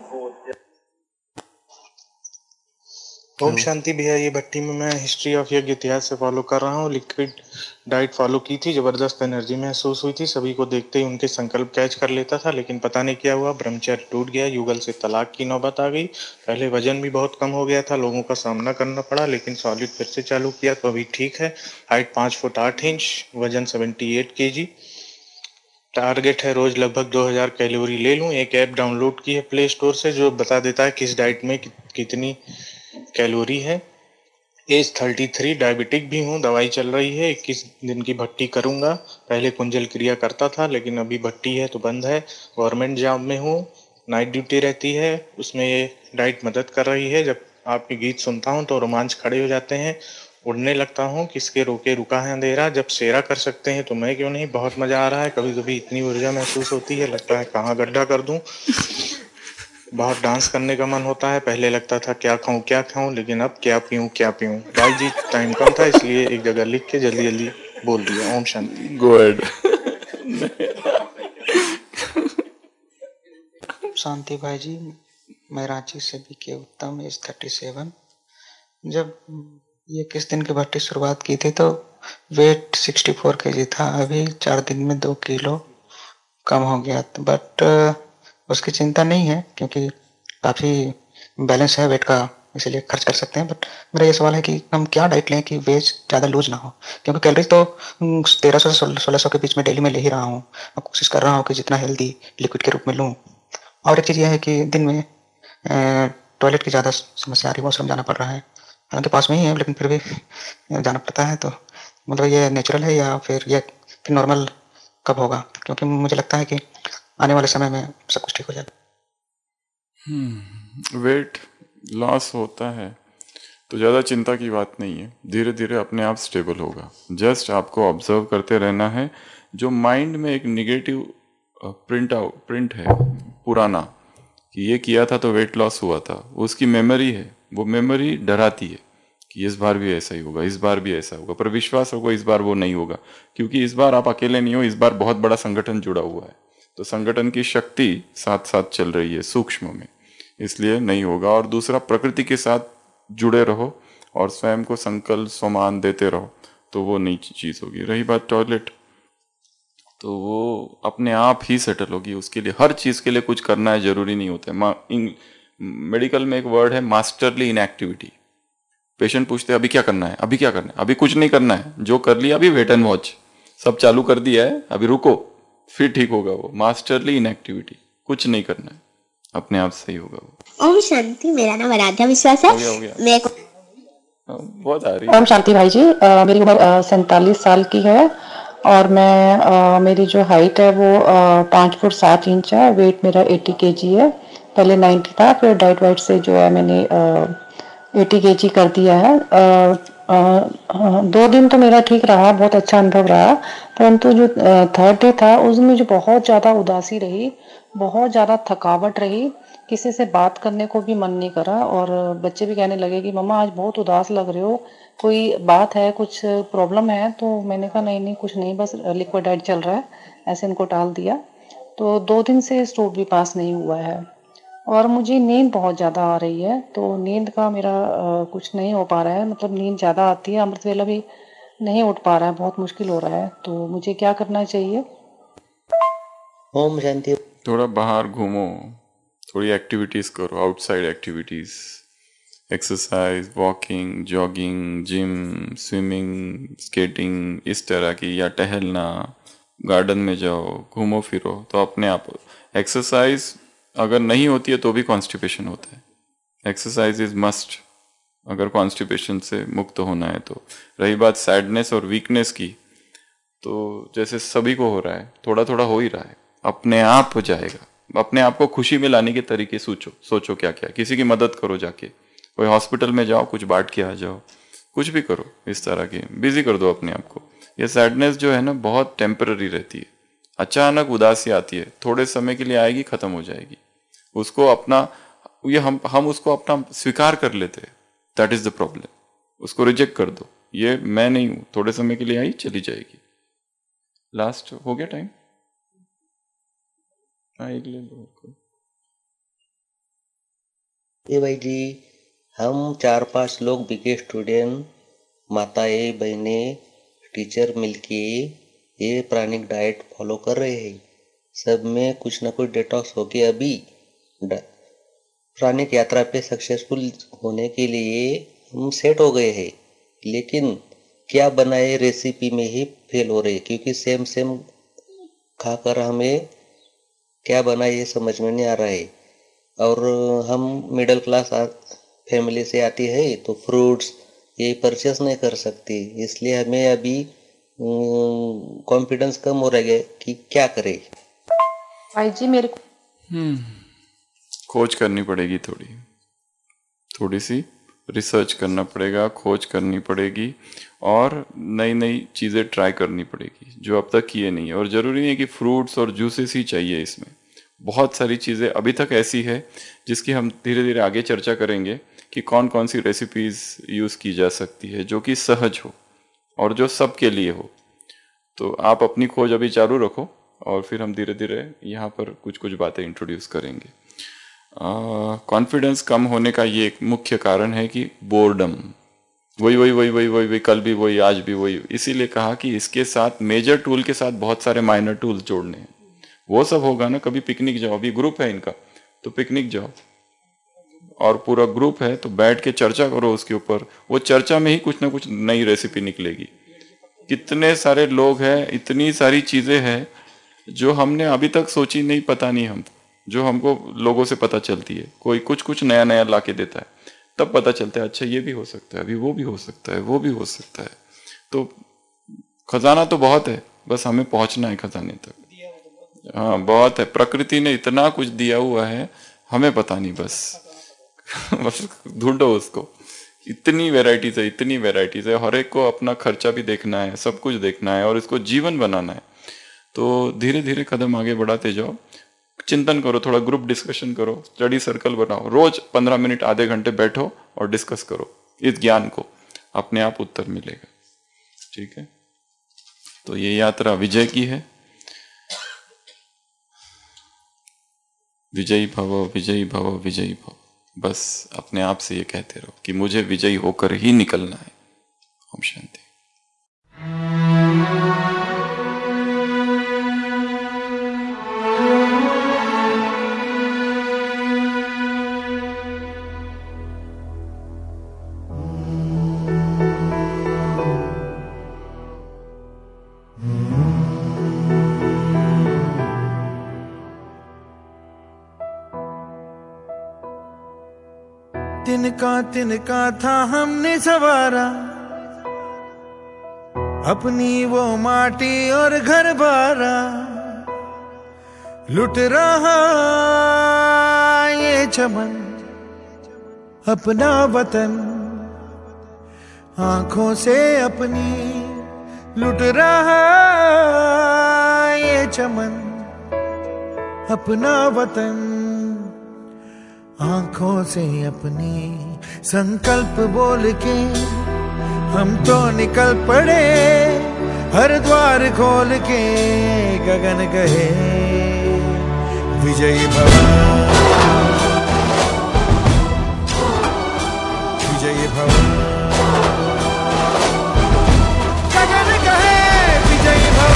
ओम शांति भैया, ये भट्टी में मैं हिस्ट्री ऑफ यज्ञ इतिहास से फॉलो कर रहा हूँ। लिक्विड डाइट फॉलो की थी, जबरदस्त एनर्जी महसूस हुई थी। सभी को देखते ही उनके संकल्प कैच कर लेता था, लेकिन पता नहीं क्या हुआ, ब्रह्मचर्य टूट गया, युगल से तलाक की नौबत आ गई। पहले वजन भी बहुत कम हो गया था, लोगों का सामना करना पड़ा, लेकिन सॉलिड फिर से चालू किया तो अभी ठीक है। हाइट 5 फुट 8 इंच, वजन 78 kg। टारगेट है रोज लगभग 2000 कैलोरी ले लूँ। एक ऐप डाउनलोड की है प्ले स्टोर से जो बता देता है किस डाइट में कितनी कैलोरी है। एज 33, डायबिटिक भी हूँ, दवाई चल रही है। 21 दिन की भट्टी करूँगा। पहले कुंजल क्रिया करता था लेकिन अभी भट्टी है तो बंद है। गवर्नमेंट जॉब में हूँ, नाइट ड्यूटी रहती है, उसमें ये डाइट मदद कर रही है। जब आपके गीत सुनता हूँ तो रोमांच खड़े हो जाते हैं, उड़ने लगता हूँ। किसके रोके रुका है अंधेरा, जब शेरा कर सकते हैं तो मैं क्यों नहीं। बहुत मज़ा आ रहा है, कभी कभी इतनी ऊर्जा महसूस होती है, लगता है कहाँ गड्ढा कर दूँ। बहुत डांस करने का मन होता है। पहले लगता था क्या खाऊं, लेकिन अब क्या पीऊं। भाई जी टाइम कम था इसलिए एक जगह लिख के जल्दी जल्दी बोल दिया। ओम शांति। Go ahead. शांति भाई जी, मैं रांची से BK उत्तम, एज 37। जब ये 21 दिन की भट्टी शुरुआत की थी तो वेट 64 kg था। अभी 4 दिन में 2 किलो कम हो गया, बट उसकी चिंता नहीं है क्योंकि काफ़ी बैलेंस है वेट का, इसलिए खर्च कर सकते हैं। बट मेरा ये सवाल है कि हम क्या डाइट लें कि वेट ज़्यादा लूज ना हो, क्योंकि कैलोरीज तो 1300 से 1600 के बीच में डेली में ले ही रहा हूँ। अब कोशिश कर रहा हूँ कि जितना हेल्दी लिक्विड के रूप में लूँ। और एक चीज़ यह है कि दिन में टॉयलेट की ज़्यादा समस्या आ रही है, वॉशरूम जाना पड़ रहा है। हालांकि पास में ही है लेकिन फिर भी जाना पड़ता है। तो मतलब ये नेचुरल है या फिर ये नॉर्मल कब होगा, क्योंकि मुझे लगता है कि आने वाले समय में सब कुछ ठीक हो जाएगा। वेट लॉस होता है तो ज़्यादा चिंता की बात नहीं है, धीरे धीरे अपने आप स्टेबल होगा। जस्ट आपको ऑब्जर्व करते रहना है। जो माइंड में एक निगेटिव प्रिंट है पुराना कि ये किया था तो वेट लॉस हुआ था, उसकी मेमोरी है, वो मेमोरी डराती है कि इस बार भी ऐसा ही होगा, इस बार भी ऐसा होगा। पर विश्वास रखो, इस बार वो नहीं होगा, क्योंकि इस बार आप अकेले नहीं हो, इस बार बहुत बड़ा संगठन जुड़ा हुआ है। तो संगठन की शक्ति साथ साथ चल रही है सूक्ष्म में, इसलिए नहीं होगा। और दूसरा, प्रकृति के साथ जुड़े रहो और स्वयं को संकल्प सम्मान देते रहो, तो वो नई चीज होगी। रही बात टॉयलेट, तो वो अपने आप ही सेटल होगी। उसके लिए हर चीज के लिए कुछ करना है जरूरी नहीं होता है। मेडिकल में एक वर्ड है मास्टरली इनएक्टिविटी। पेशेंट पूछते हैं अभी क्या करना है, अभी क्या करना है, अभी कुछ नहीं करना है, जो कर लिया अभी वेट एंड वॉच, सब चालू कर दिया है, अभी रुको फिर ठीक होगा। वो मास्टरली इनएक्टिविटी, कुछ नहीं करना है, अपने आप सही होगा वो। ओम शांति, मेरा नाम आराध्या विश्वास है। हो गया। मेरे को बहुत आ रही है। ओम शांति भाई जी, मेरी उम्र 47 साल की है और मैं मेरी जो हाइट है वो 5 फुट 7 इंच है। वेट मेरा 80 kg है। पहले 90 था, फिर डाइट वाइट से जो है मैंने 80 kg कर दिया है। 2 दिन तो मेरा ठीक रहा, बहुत अच्छा अनुभव रहा, परंतु जो 3rd डे था उसमें मुझे बहुत ज़्यादा उदासी रही, बहुत ज़्यादा थकावट रही, किसी से बात करने को भी मन नहीं करा। और बच्चे भी कहने लगे कि मम्मा आज बहुत उदास लग रहे हो, कोई बात है, कुछ प्रॉब्लम है? तो मैंने कहा नहीं कुछ नहीं, बस लिक्विड डाइट चल रहा है, ऐसे इनको टाल दिया। तो 2 दिन से स्टोव भी पास नहीं हुआ है और मुझे नींद बहुत ज़्यादा आ रही है। तो नींद का मेरा कुछ नहीं हो पा रहा है, मतलब नींद ज़्यादा आती है, अमृत वेला भी नहीं उठ पा रहा है, बहुत मुश्किल हो रहा है। तो मुझे क्या करना चाहिए? ओम शांति। थोड़ा बाहर घूमो, थोड़ी एक्टिविटीज करो, outside activities, exercise, walking, jogging, gym, swimming, skating, इस तरह की, या टहलना, गार्डन में जाओ, घूमो फिरो। तो अपने आप एक्सरसाइज अगर नहीं होती है तो भी कॉन्स्टिपेशन होता है। एक्सरसाइज इज मस्ट अगर कॉन्स्टिपेशन से मुक्त होना है तो। रही बात सैडनेस और वीकनेस की, तो जैसे सभी को हो रहा है, थोड़ा थोड़ा हो ही रहा है, अपने आप हो जाएगा। अपने आप को खुशी में लाने के तरीके सोचो क्या क्या। किसी की मदद करो, जाके कोई हॉस्पिटल में जाओ, कुछ बांट के आ जाओ, कुछ भी करो, इस तरह के बिजी कर दो अपने आप को। ये सैडनेस जो है ना बहुत टेम्पररी रहती है, अचानक उदासी आती है, थोड़े समय के लिए आएगी, खत्म हो जाएगी। उसको अपना ये हम उसको अपना स्वीकार कर लेते हैं, दैट इज द प्रॉब्लम। उसको रिजेक्ट कर दो, ये मैं नहीं हूं, थोड़े समय के लिए आई, चली जाएगी। लास्ट हो गया टाइम? एक ले लो। ये भाई जी, हम 4-5 लोग बीके स्टूडेंट, माताएं, बहनें, टीचर मिलके ये प्राणिक डाइट फॉलो कर रहे हैं। सब में कुछ ना कुछ डिटॉक्स होके अभी प्राणिक यात्रा पे सक्सेसफुल होने के लिए हम सेट हो गए हैं। लेकिन क्या बनाए रेसिपी में ही फेल हो रहे, क्योंकि सेम खाकर हमें क्या बनाए ये समझ में नहीं आ रहा है। और हम मिडिल क्लास फैमिली से आती है तो फ्रूट्स ये परचेस नहीं कर सकती, इसलिए हमें अभी कॉन्फिडेंस कम हो रहा है कि क्या करें। भाई जी मेरे को खोज करनी पड़ेगी, थोड़ी सी रिसर्च करना पड़ेगा, खोज करनी पड़ेगी और नई नई चीज़ें ट्राई करनी पड़ेगी जो अब तक किए नहीं है। और ज़रूरी नहीं है कि फ्रूट्स और जूसेस ही चाहिए, इसमें बहुत सारी चीज़ें अभी तक ऐसी है जिसकी हम धीरे धीरे आगे चर्चा करेंगे कि कौन कौन सी रेसिपीज़ यूज़ की जा सकती है जो कि सहज हो और जो सबके लिए हो। तो आप अपनी खोज अभी चालू रखो और फिर हम धीरे धीरे यहाँ पर कुछ कुछ बातें इंट्रोड्यूस करेंगे। कॉन्फिडेंस कम होने का ये एक मुख्य कारण है कि बोर्डम, वही कल भी वही, आज भी वही। इसीलिए कहा कि इसके साथ मेजर टूल के साथ बहुत सारे माइनर टूल जोड़ने हैं। वो सब होगा ना, कभी पिकनिक जाओ, अभी ग्रुप है इनका तो पिकनिक जाओ और पूरा ग्रुप है तो बैठ के चर्चा करो उसके ऊपर। वो चर्चा में ही कुछ ना कुछ नई रेसिपी निकलेगी। कितने सारे लोग हैं, इतनी सारी चीजें हैं जो हमने अभी तक सोची नहीं, पता नहीं हमको, जो हमको लोगों से पता चलती है। कोई कुछ नया नया ला के देता है, तब पता चलता है अच्छा ये भी हो सकता है, अभी वो भी हो सकता है, वो भी हो सकता है। तो खजाना तो बहुत है, बस हमें पहुंचना है खजाने तक। हाँ बहुत है, प्रकृति ने इतना कुछ दिया हुआ है, हमें पता नहीं, बस ढूंढो उसको। इतनी वैरायटीज है, इतनी वैरायटीज है। हर एक को अपना खर्चा भी देखना है, सब कुछ देखना है और इसको जीवन बनाना है। तो धीरे धीरे कदम आगे बढ़ाते जाओ, चिंतन करो, थोड़ा ग्रुप डिस्कशन करो, स्टडी सर्कल बनाओ, रोज 15 मिनट आधे घंटे बैठो और डिस्कस करो इस ज्ञान को, अपने आप उत्तर मिलेगा। ठीक है, तो ये यात्रा विजय की है। विजयी भव, विजयी भव, विजयी भव। बस अपने आप से ये कहते रहो कि मुझे विजयी होकर ही निकलना है। ओम शांति। तिनका था हमने सवारा, अपनी वो माटी और घर बारा। लुट रहा ये चमन अपना वतन, आंखों से अपनी लुट रहा ये चमन अपना वतन, आंखों से अपनी। संकल्प बोल के हम तो निकल पड़े, हर द्वार खोल के गगन गए। विजयी भव, विजयी भव, गगन गए विजयी भव।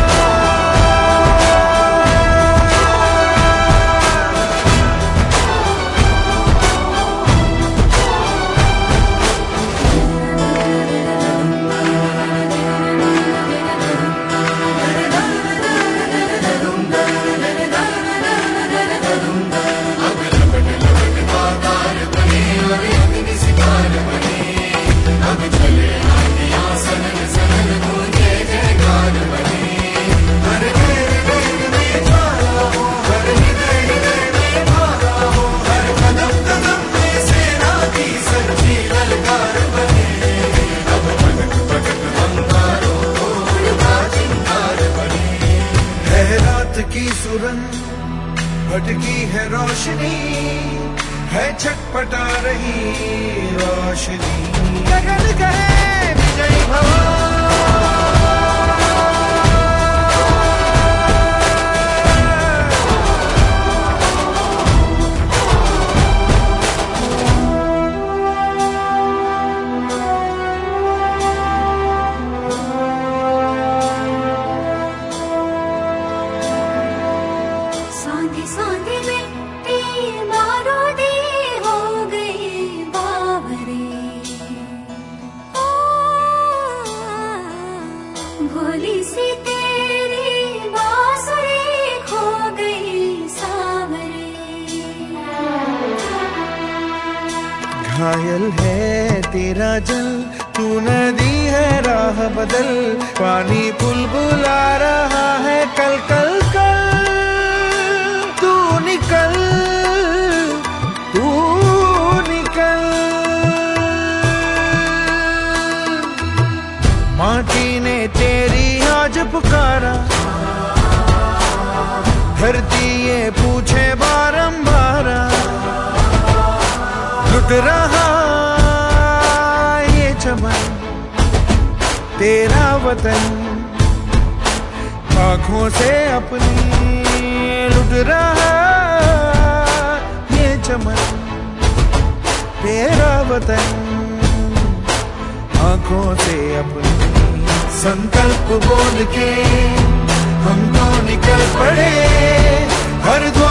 भटकी है रोशनी, है छटपटा रही रोशनी। गगन कहे विजयी भव, घायल है तेरा जल, तू नदी है राह बदल। पानी बुलबुला रहा है कल कल कल, तू निकल, तू निकल। माटी ने तेरी आज पुकारा, धरती ये पूछे बारंबार। लुट रहा ये चमन तेरा वतन, आँखों से अपनी लुट रहा ये चमन तेरा वतन आंखों से अपनी संकल्प बोल के हम तो निकल पड़े हरिद्वार